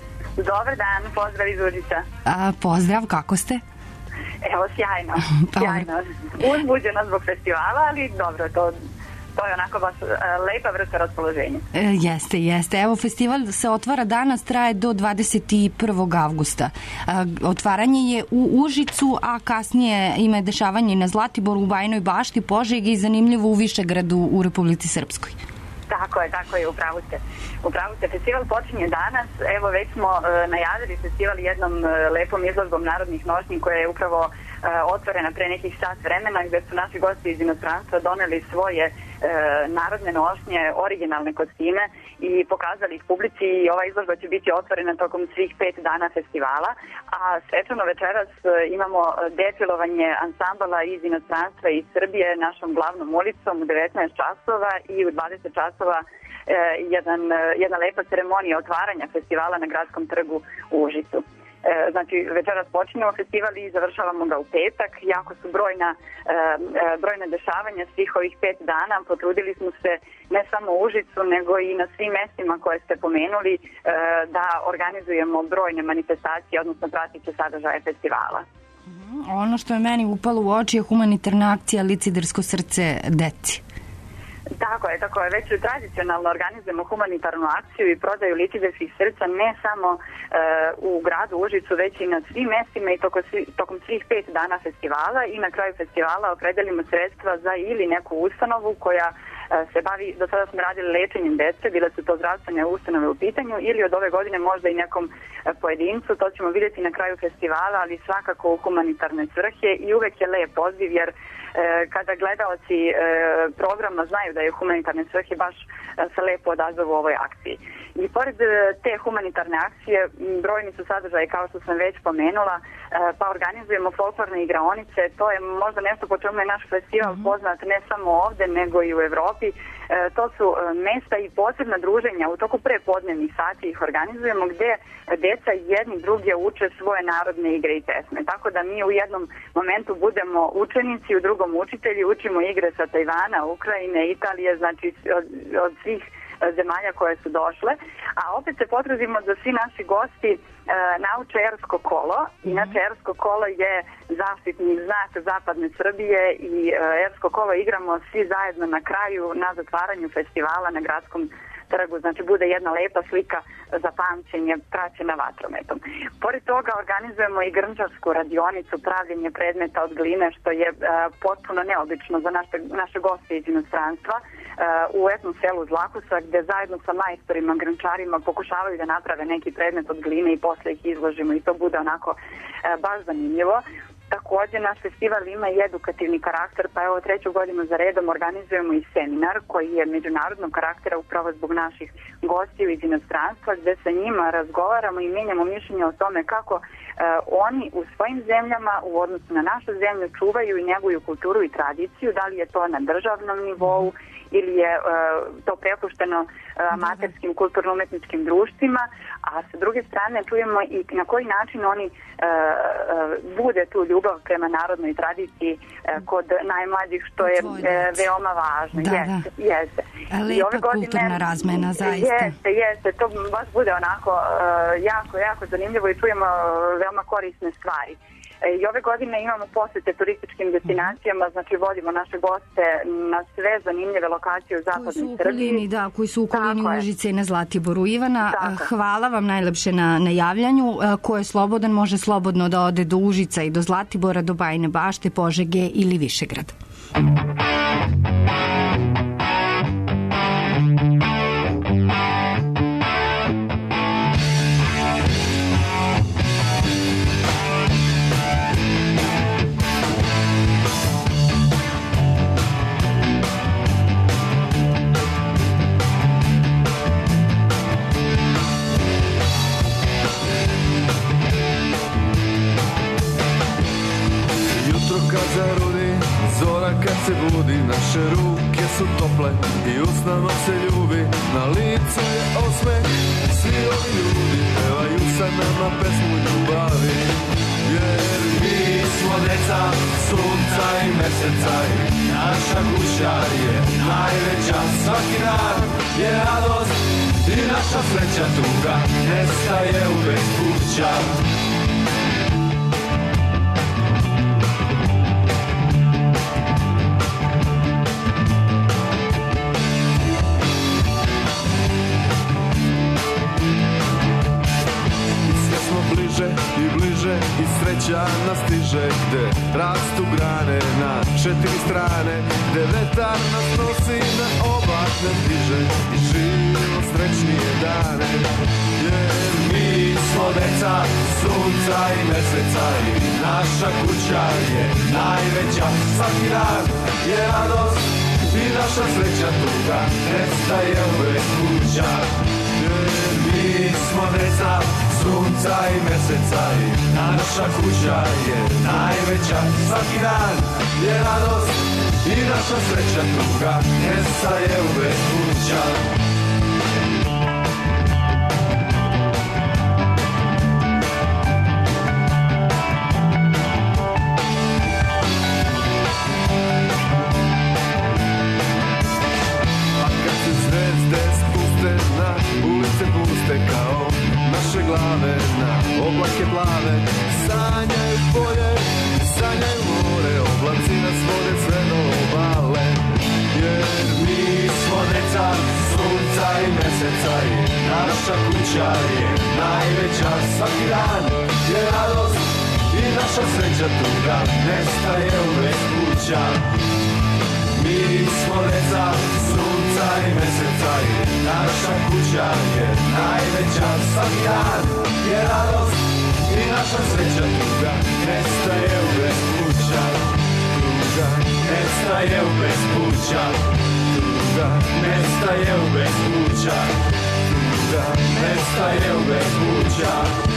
Dobar dan, pozdrav iz Užica. A, pozdrav, kako ste? Evo, sjajno, sjajno. Uzbuđena zbog festivala, ali dobro, to... To je onako baš uh, lepa vrsta raspoloženja. E, jeste, jeste. Evo, festival se otvara danas, traje do dvadeset prvog avgusta. E, otvaranje je u Užicu, a kasnije ima dešavanje na Zlatiboru, u Bajinoj Bašti, Požegi i zanimljivo u Višegradu u Republici Srpskoj. Tako je, tako je, upravo ste. Upravo ste. Festival počinje danas. Evo, već smo uh, najavili festival jednom uh, lepom izložbom narodnih nošnji koja je upravo uh, otvorena pre nekih sat vremena, gde su naši gosti iz inostranstva doneli svoje E, narodne nošnje, originalne kostime i pokazali ih publici i ova izložba će biti otvorena tokom svih pet dana festivala, a svečano večeras e, imamo defilovanje ansambala iz inostranstva i iz Srbije našom glavnom ulicom u devetnaest časova i u dvadeset časova e, jedan, jedna lepa ceremonija otvaranja festivala na Gradskom trgu u Užicu. Znači, večeras počinjemo festival i završavamo ga u petak. Jako su brojna, brojna dešavanja svih ovih pet dana. Potrudili smo se ne samo u Užicu, nego i na svim mestima koje ste pomenuli da organizujemo brojne manifestacije, odnosno pratiće sadržaje festivala. Ono što je meni upalo u oči je humanitarna akcija Licidersko srce deci. Tako je, tako je. Već tradicionalno organizujemo humanitarnu akciju i prodaju liciderskih srca ne samo e, u gradu Užicu, već i na svim mestima i toko, tokom svih pet dana festivala i na kraju festivala opredelimo sredstva za ili neku ustanovu koja e, se bavi, do sada smo radili lečenjem dece, bile su to zdravstvene ustanove u pitanju ili od ove godine možda i nekom e, pojedincu, to ćemo vidjeti na kraju festivala, ali svakako u humanitarne svrhe i uvek je lep poziv jer kada gledaoci programa znaju da je humanitarne svrhe, baš se lepo odazovu u ovoj akciji. I pored te humanitarne akcije, brojni su sadržaji, kao što sam već pomenula, pa organizujemo folklorne igraonice. To je možda nešto po čemu je naš festival poznat ne samo ovde, nego i u Evropi. To su mesta i posebna druženja. U toku prepodnevnih sati ih organizujemo gde deca jedni druge uče svoje narodne igre i pesme. Tako da mi u jednom momentu budemo učenici, u drugom učitelji, učimo igre sa Tajvana, Ukrajine, Italije, znači od, od svih zemalja koje su došle, a opet se potrudimo da svi naši gosti e, nauče ersko kolo. Inače, ersko kolo je zaštitni znak zapadne Srbije i e, ersko kolo igramo svi zajedno na kraju na zatvaranju festivala na Gradskom trgu. Znači, bude jedna lepa slika za pamćenje praćena vatrometom. Pored toga organizujemo i grnčarsku radionicu, pravljenje predmeta od gline, što je e, potpuno neobično za naše, naše goste iz inostranstva. U etnom selu Zlakusa, gde zajedno sa majstorima, grnčarima pokušavaju da naprave neki predmet od gline i posle ih izložimo i to bude onako e, baš zanimljivo. Takođe, naš festival ima i edukativni karakter, pa evo treću godinu za redom organizujemo i seminar koji je međunarodnog karaktera upravo zbog naših gostiju iz inostranstva, gde sa njima razgovaramo i menjamo mišljenje o tome kako e, oni u svojim zemljama u odnosu na našu zemlju čuvaju i njeguju kulturu i tradiciju, da li je to na državnom nivou ili je uh, to prepušteno uh, amaterskim kulturno-umetničkim društvima, a sa druge strane čujemo i na koji način oni uh, uh, bude tu ljubav prema narodnoj tradiciji uh, kod najmlađih, što je uh, veoma važno. Da, jeste, da. jeste. Lepa I ove godine, kulturna razmena, zaista. Jeste, jeste, to baš bude onako uh, jako, jako zanimljivo i čujemo uh, veoma korisne stvari. I ove godine imamo posete turističkim destinacijama, znači vodimo naše goste na sve zanimljive lokacije u zapadnoj Srbiji. Da, koji su u okolini Užice i na Zlatiboru. Ivana, hvala vam najlepše na, na javljanju. Ko je slobodan može slobodno da ode do Užica i do Zlatibora, do Bajine Bašte, Požege ili Višegrada. Kad se budi, naše ruke su tople i usnama se ljubi, na licu je osmeh. Svi ovi ljudi pevaju sa nama pesmu ljubavi, jer mi smo deca sunca i meseca i naša kuća je najveća. Svaki dan je radost i naša sreća, tuga nestaje u bespuća. I bliže i sreća nas stiže, gde rastu grane na četiri strane, gde vetar nas nosi na oblak nas diže i živimo srećnije dane. Jer mi smo deca sunca i meseca i naša kuća je najveća. Svaki dan je radost i naša sreća, tuga nestaje u bespuća. Jer mi smo deca sunca i meseca i naša kuća je najveća. Svaki dan je radost i naša sreća, tuga nestaje u bespuća. A kad se zvezde spuste na ulice puste kao naše glave na oblake plave, sanjaju polje, sanjaju more, oblaci nas vode sve do obale. Jer mi smo deca sunca i meseca i naša kuća je najveća. Svaki dan je radost i naša sreća, tuga nestaje u bespuća. Mi smo deca sunca i meseca i naša kuća je najveća. Svaki dan je radost i naša sreća, tuga nestaje u bespuća. Tuga nestaje u bespuća. Tuga nestaje u bespuća. Tuga nestaje u bespuća.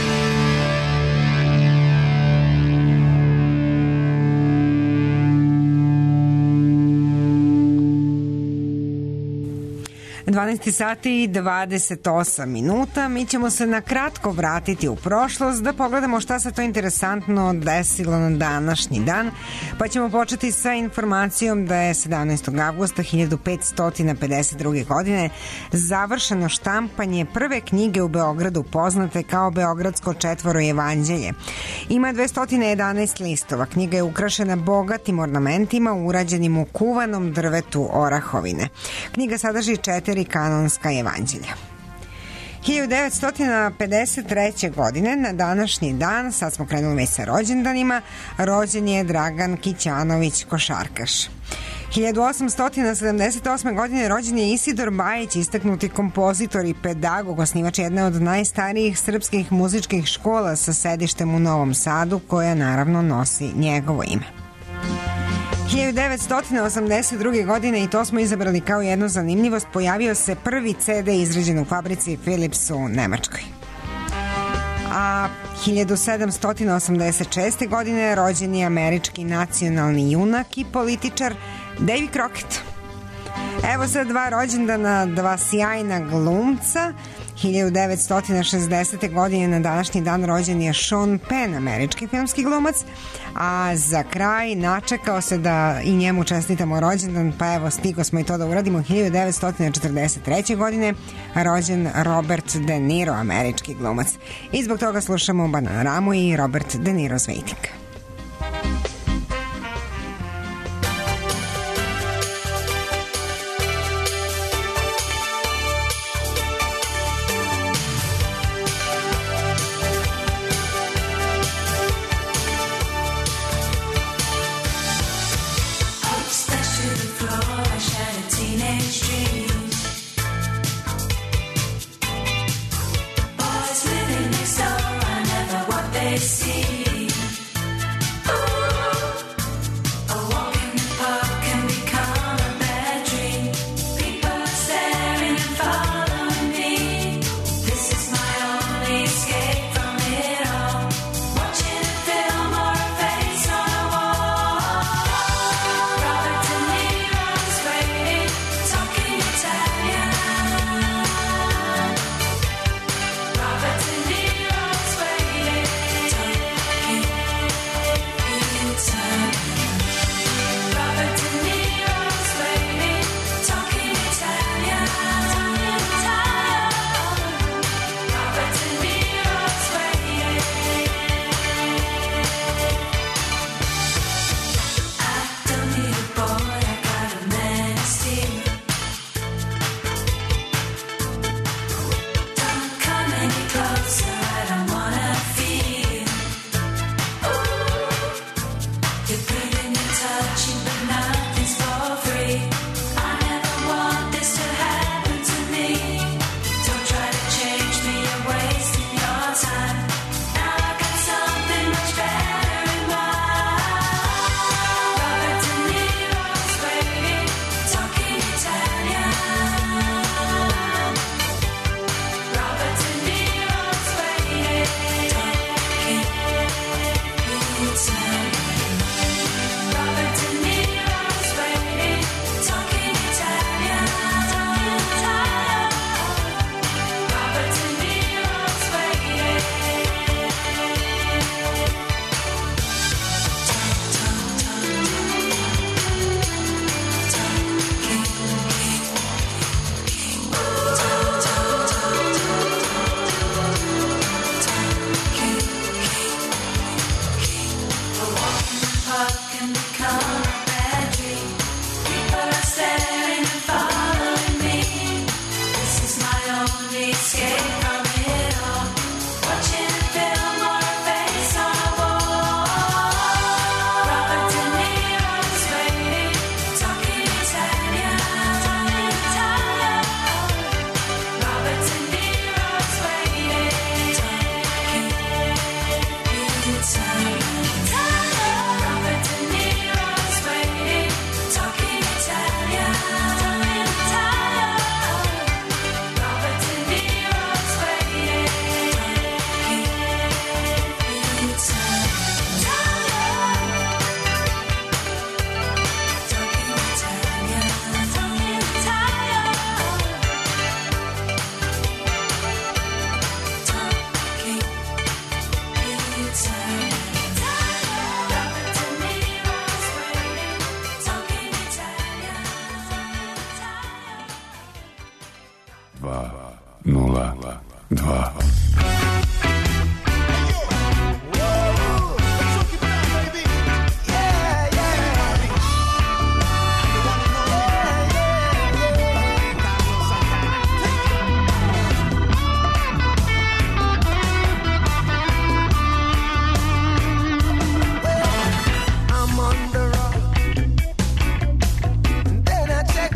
dvanaest sati i dvadeset osam minuta. Mi ćemo se na kratko vratiti u prošlost da pogledamo šta se to interesantno desilo na današnji dan, pa ćemo početi sa informacijom da je sedamnaestog avgusta hiljadu petsto pedeset druge. godine završeno štampanje prve knjige u Beogradu poznate kao Beogradsko četvoro evanđelje. Ima dvesta jedanaest listova. Knjiga je ukrašena bogatim ornamentima urađenim u kuvanom drvetu orahovine. Knjiga sadrži četiri kanonska evanđelja. hiljadu devetsto pedeset treće. godine na današnji dan, sad smo krenuli već sa rođendanima, rođen je Dragan Kićanović, košarkaš. hiljadu osamsto sedamdeset osme. godine rođen je Isidor Bajić, istaknuti kompozitor i pedagog, osnivač jedne od najstarijih srpskih muzičkih škola sa sedištem u Novom Sadu, koja naravno nosi njegovo ime. hiljadu devetsto osamdeset druge. godine, i to smo izabrali kao jednu zanimljivost, pojavio se prvi ce de izrađen u fabrici Philips u Nemačkoj. A hiljadu sedamsto osamdeset šeste. godine rođen je američki nacionalni junak i političar Davy Crockett. Evo sad dva rođendana, dva sjajna glumca. hiljadu devetsto šezdesete. godine na današnji dan rođen je Sean Penn, američki filmski glumac, a za kraj načekao se da i njemu čestitamo rođendan, pa evo stigo smo i to da uradimo. hiljadu devetsto četrdeset treće. godine rođen Robert De Niro, američki glumac. I zbog toga slušamo Bananaramu i Robert De Niro's Waiting.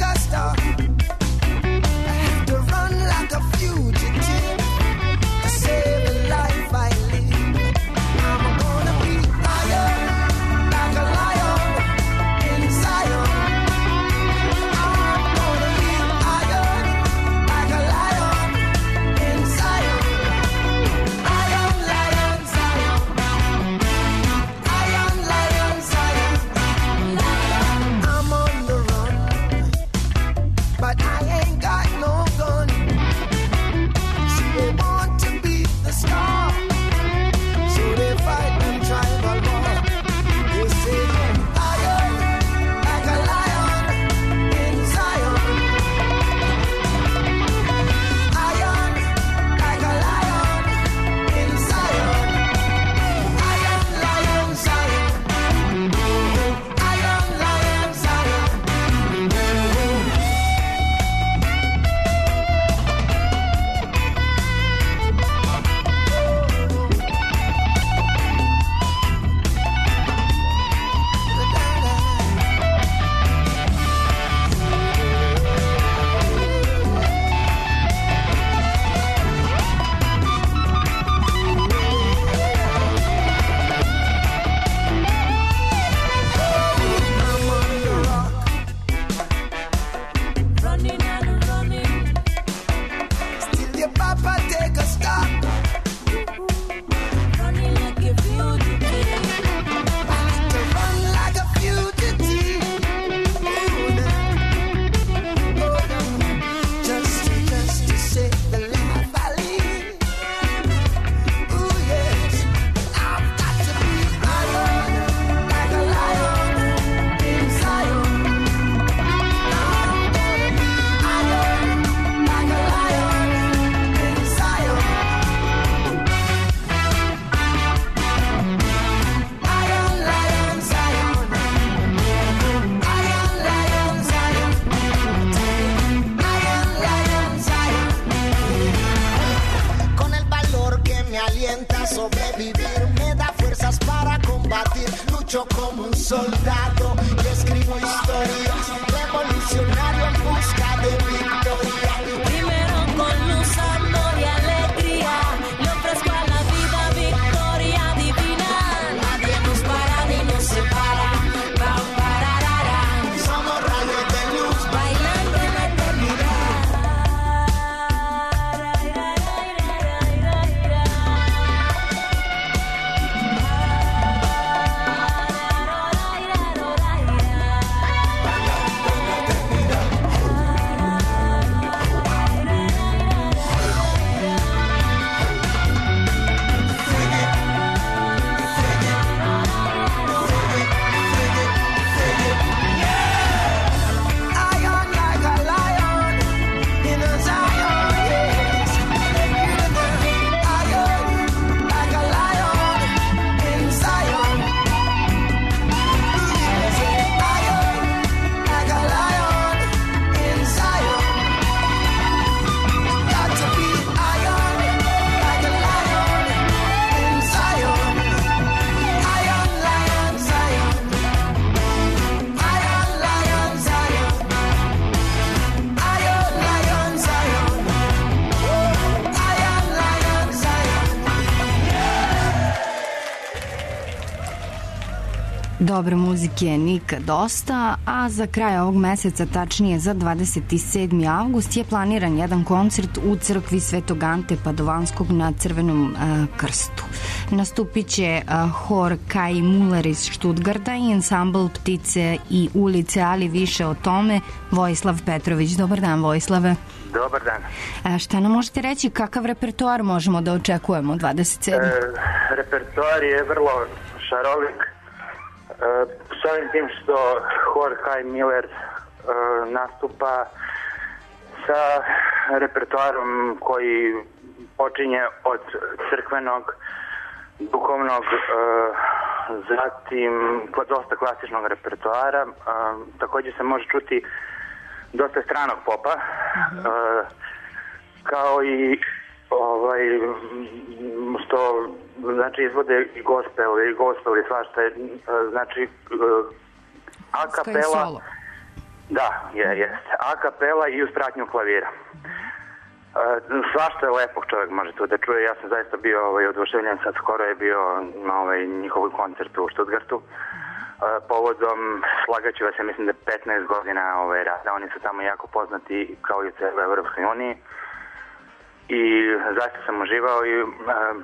To run like a fugitive, to escribo historias, revolucionario en busca de victoria. Primero con luz, amor y alegría, le ofrezco a la vida victoria divina. Nadie nos para ni nos separa. Pam, pararara. Somos rayos de luz bailando en la eternidad. Dobre muzike nikad dosta, a za kraj ovog meseca, tačnije za dvadeset sedmi avgust, je planiran jedan koncert u crkvi Svetog Ante Padovanskog na Crvenom a, krstu. Nastupit će a, hor Kai Muller iz Štutgarta i ansambl Ptice i ulice, ali više o tome Vojislav Petrović. Dobar dan, Vojislave. Dobar dan. A šta nam možete reći, kakav repertoar možemo da očekujemo dvadeset sedmog E, repertoar je vrlo šarolik. Uh, s ovim tim što hor Kai Miller uh, nastupa sa repertoarom koji počinje od crkvenog, duhovnog, uh, zatim dosta klasičnog repertoara. Uh, također se može čuti dosta stranog popa, uh, kao i ovaj, što znači izvode i gospel i gospel i svašta, znači a kapela, da, je, jeste, a kapela i uz pratnju klavira. Svašta je lepog čovjek može tu da čuje. Ja sam zaista bio ovaj, oduševljen, sad skoro je bio na ovaj, njihovoj koncertu u Štutgartu. Povodom, slagaću vas, ja mislim da je petnaest godina ovaj, rada, oni su tamo jako poznati kao i u celoj Evropskoj uniji. I zaista sam uživao i uh,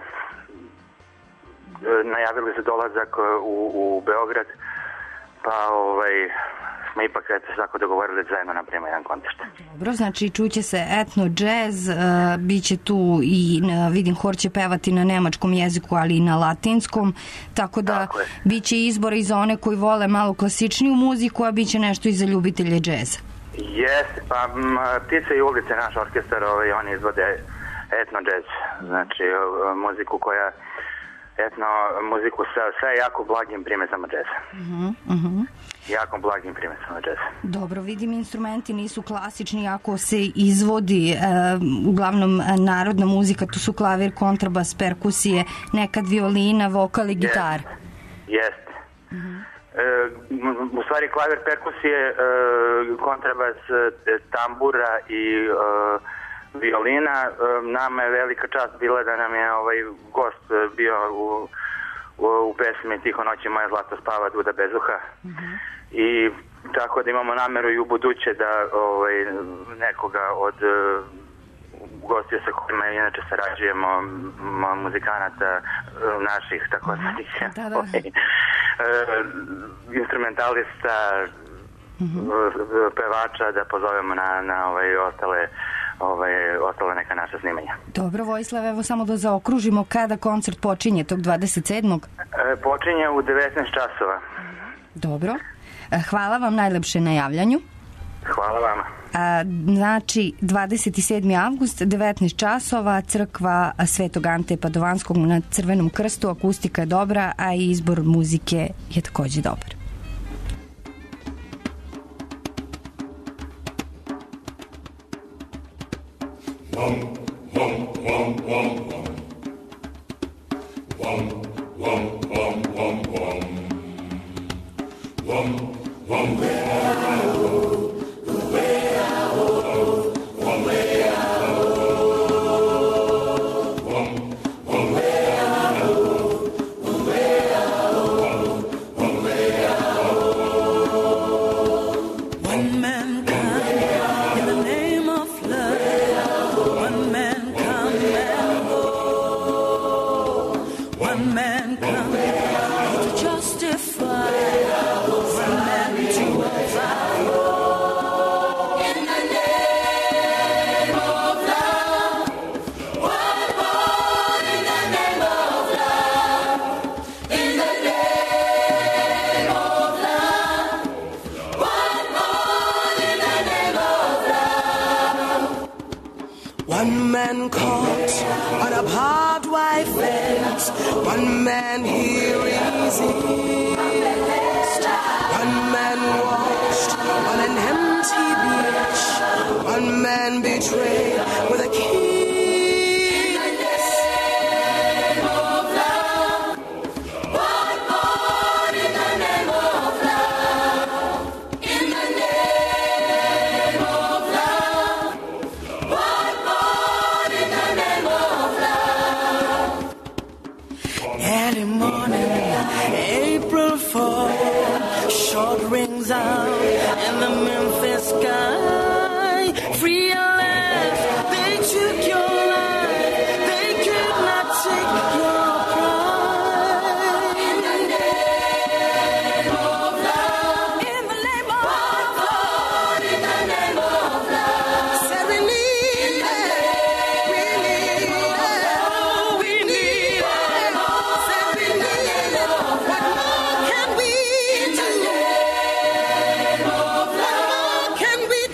najavili se dolazak u, u Beograd, pa ovaj, smo ipak eto tako dogovorili da zajedno napravimo jedan koncert. Dobro, znači čuće se etno džez, uh, bit će tu i uh, vidim hor će pevati na nemačkom jeziku, ali i na latinskom, tako da tako bit će izbor i za one koji vole malo klasičniju muziku, a bit će nešto i za ljubitelje džeza. Jeste, pa m, Ptice i ulice, naš orkestar, ovaj, oni izvode etno džez, znači muziku koja, etno muziku sa, sa jako blagim primesama džeza. Uh-huh, uh-huh. Jako blagim primesama džeza. Dobro, vidim instrumenti nisu klasični, ako se izvodi e, uglavnom narodna muzika, tu su klavir, kontrabas, perkusije, nekad violina, vokal i gitar. Jeste. Uh-huh. E, u stvari klavir, perkusije, e, kontrabas, tambura i e, violina. E, nama je velika čast bila da nam je ovaj gost bio u, u, u pesmi Tiho noći moja zlato spava Duda Bezuha. Uh-huh. I tako da imamo nameru i u buduće da ovaj, nekoga od uh, gostija sa kojima inače sarađujemo, muzikanata naših, tako da, da, da. uh, instrumentalista, uh-huh. pevača, da pozovemo na, na ovaj, ostale ovaj, ostale neka naša snimanja. Dobro, Vojislav, evo samo da zaokružimo kada koncert počinje tog dvadeset sedmog E, počinje u devetnaest časova. Dobro. Hvala vam najlepše na javljanju. Hvala vama. A, znači, dvadeset sedmi avgust, devetnaest časova, crkva Svetog Ante Padovanskog na Crvenom krstu, akustika je dobra, a i izbor muzike je takođe dobar. Wom, wom, wom, wom, wom. Wom, wom, wom, wom, wom. Wom, One man caught on a barbed wire fence, one man here is east, one man washed on an empty beach, one man betrayed with a kiss. Short rings out in the Memphis sky. Free at last, they took your life. They could not take your pride. In the name of love, in the name of love, in the name of love. Said we need it, we need it, we need it. Said we need it. What more can we do? What more can we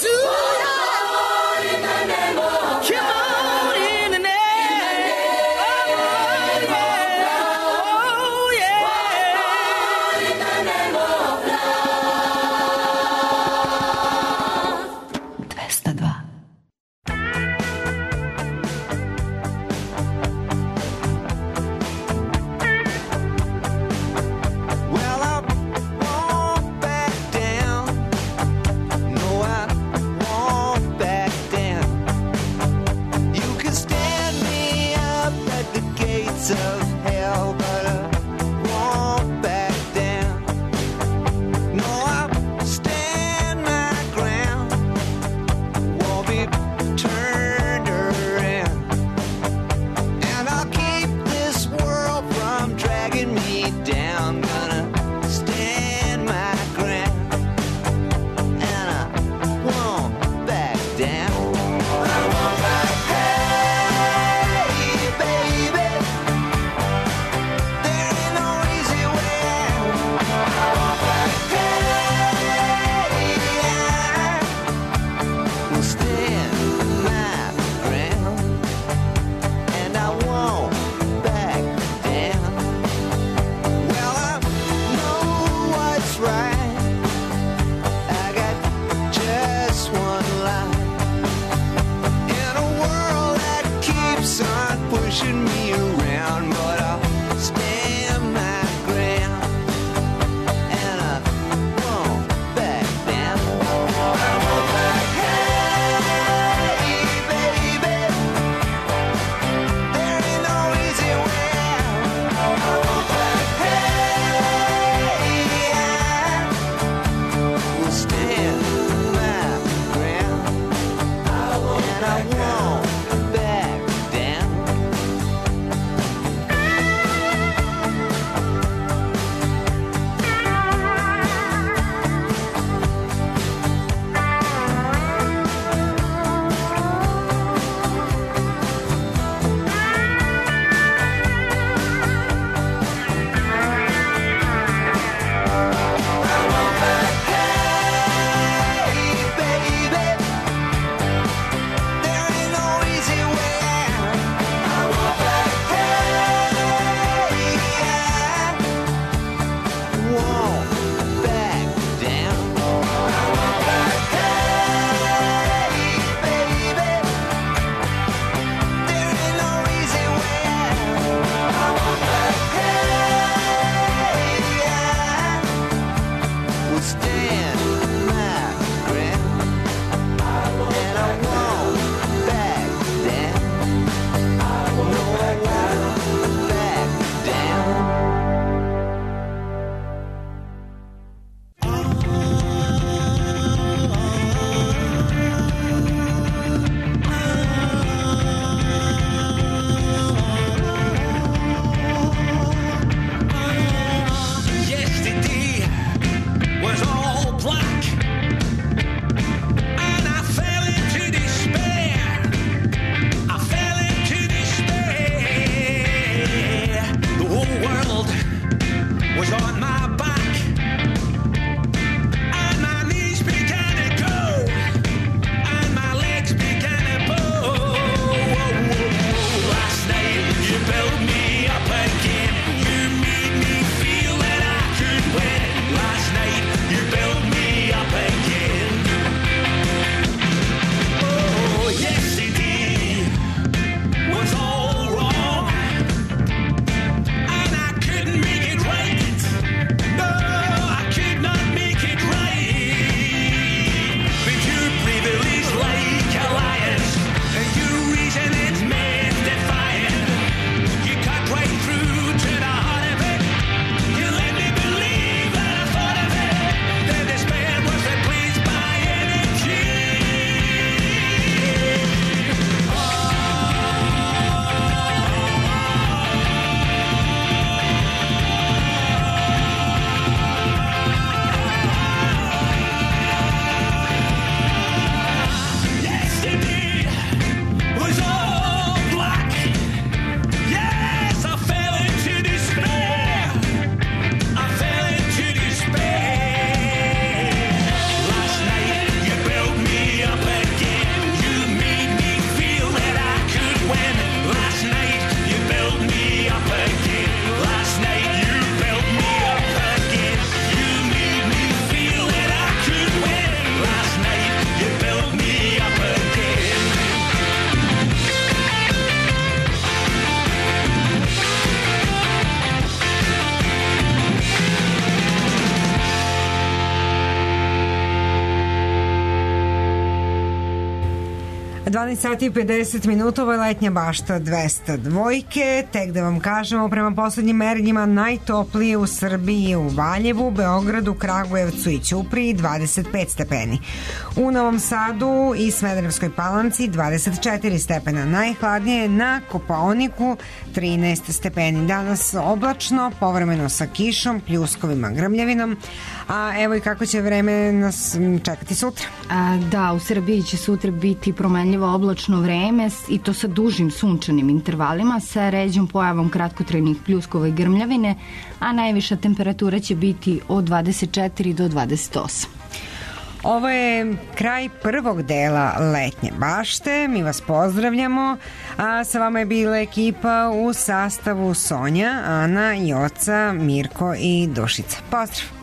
dvanaest sati i pedeset minuta, ovo je letnja bašta dvesta dvojke. Tek da vam kažemo, prema poslednjim merenjima najtoplije u Srbiji u Valjevu, Beogradu, Kragujevcu i Ćupriji dvadeset pet stepeni. U Novom Sadu i Smederevskoj Palanci dvadeset četiri stepena. Najhladnije na Kopaoniku trinaest stepeni. Danas oblačno, povremeno sa kišom, pljuskovima, grmljavinom. A evo i kako će vreme nas čekati sutra. A, da, u Srbiji će sutra biti promenljivo oblačno vreme i to sa dužim sunčanim intervalima sa ređom pojavom kratkotrajnih pljuskova i grmljavine, a najviša temperatura će biti od dvadeset četiri do dvadeset osam. Ovo je kraj prvog dela letnje bašte. Mi vas pozdravljamo, a sa vama je bila ekipa u sastavu Sonja, Ana, Joca, Mirko i Dušica. Pozdrav!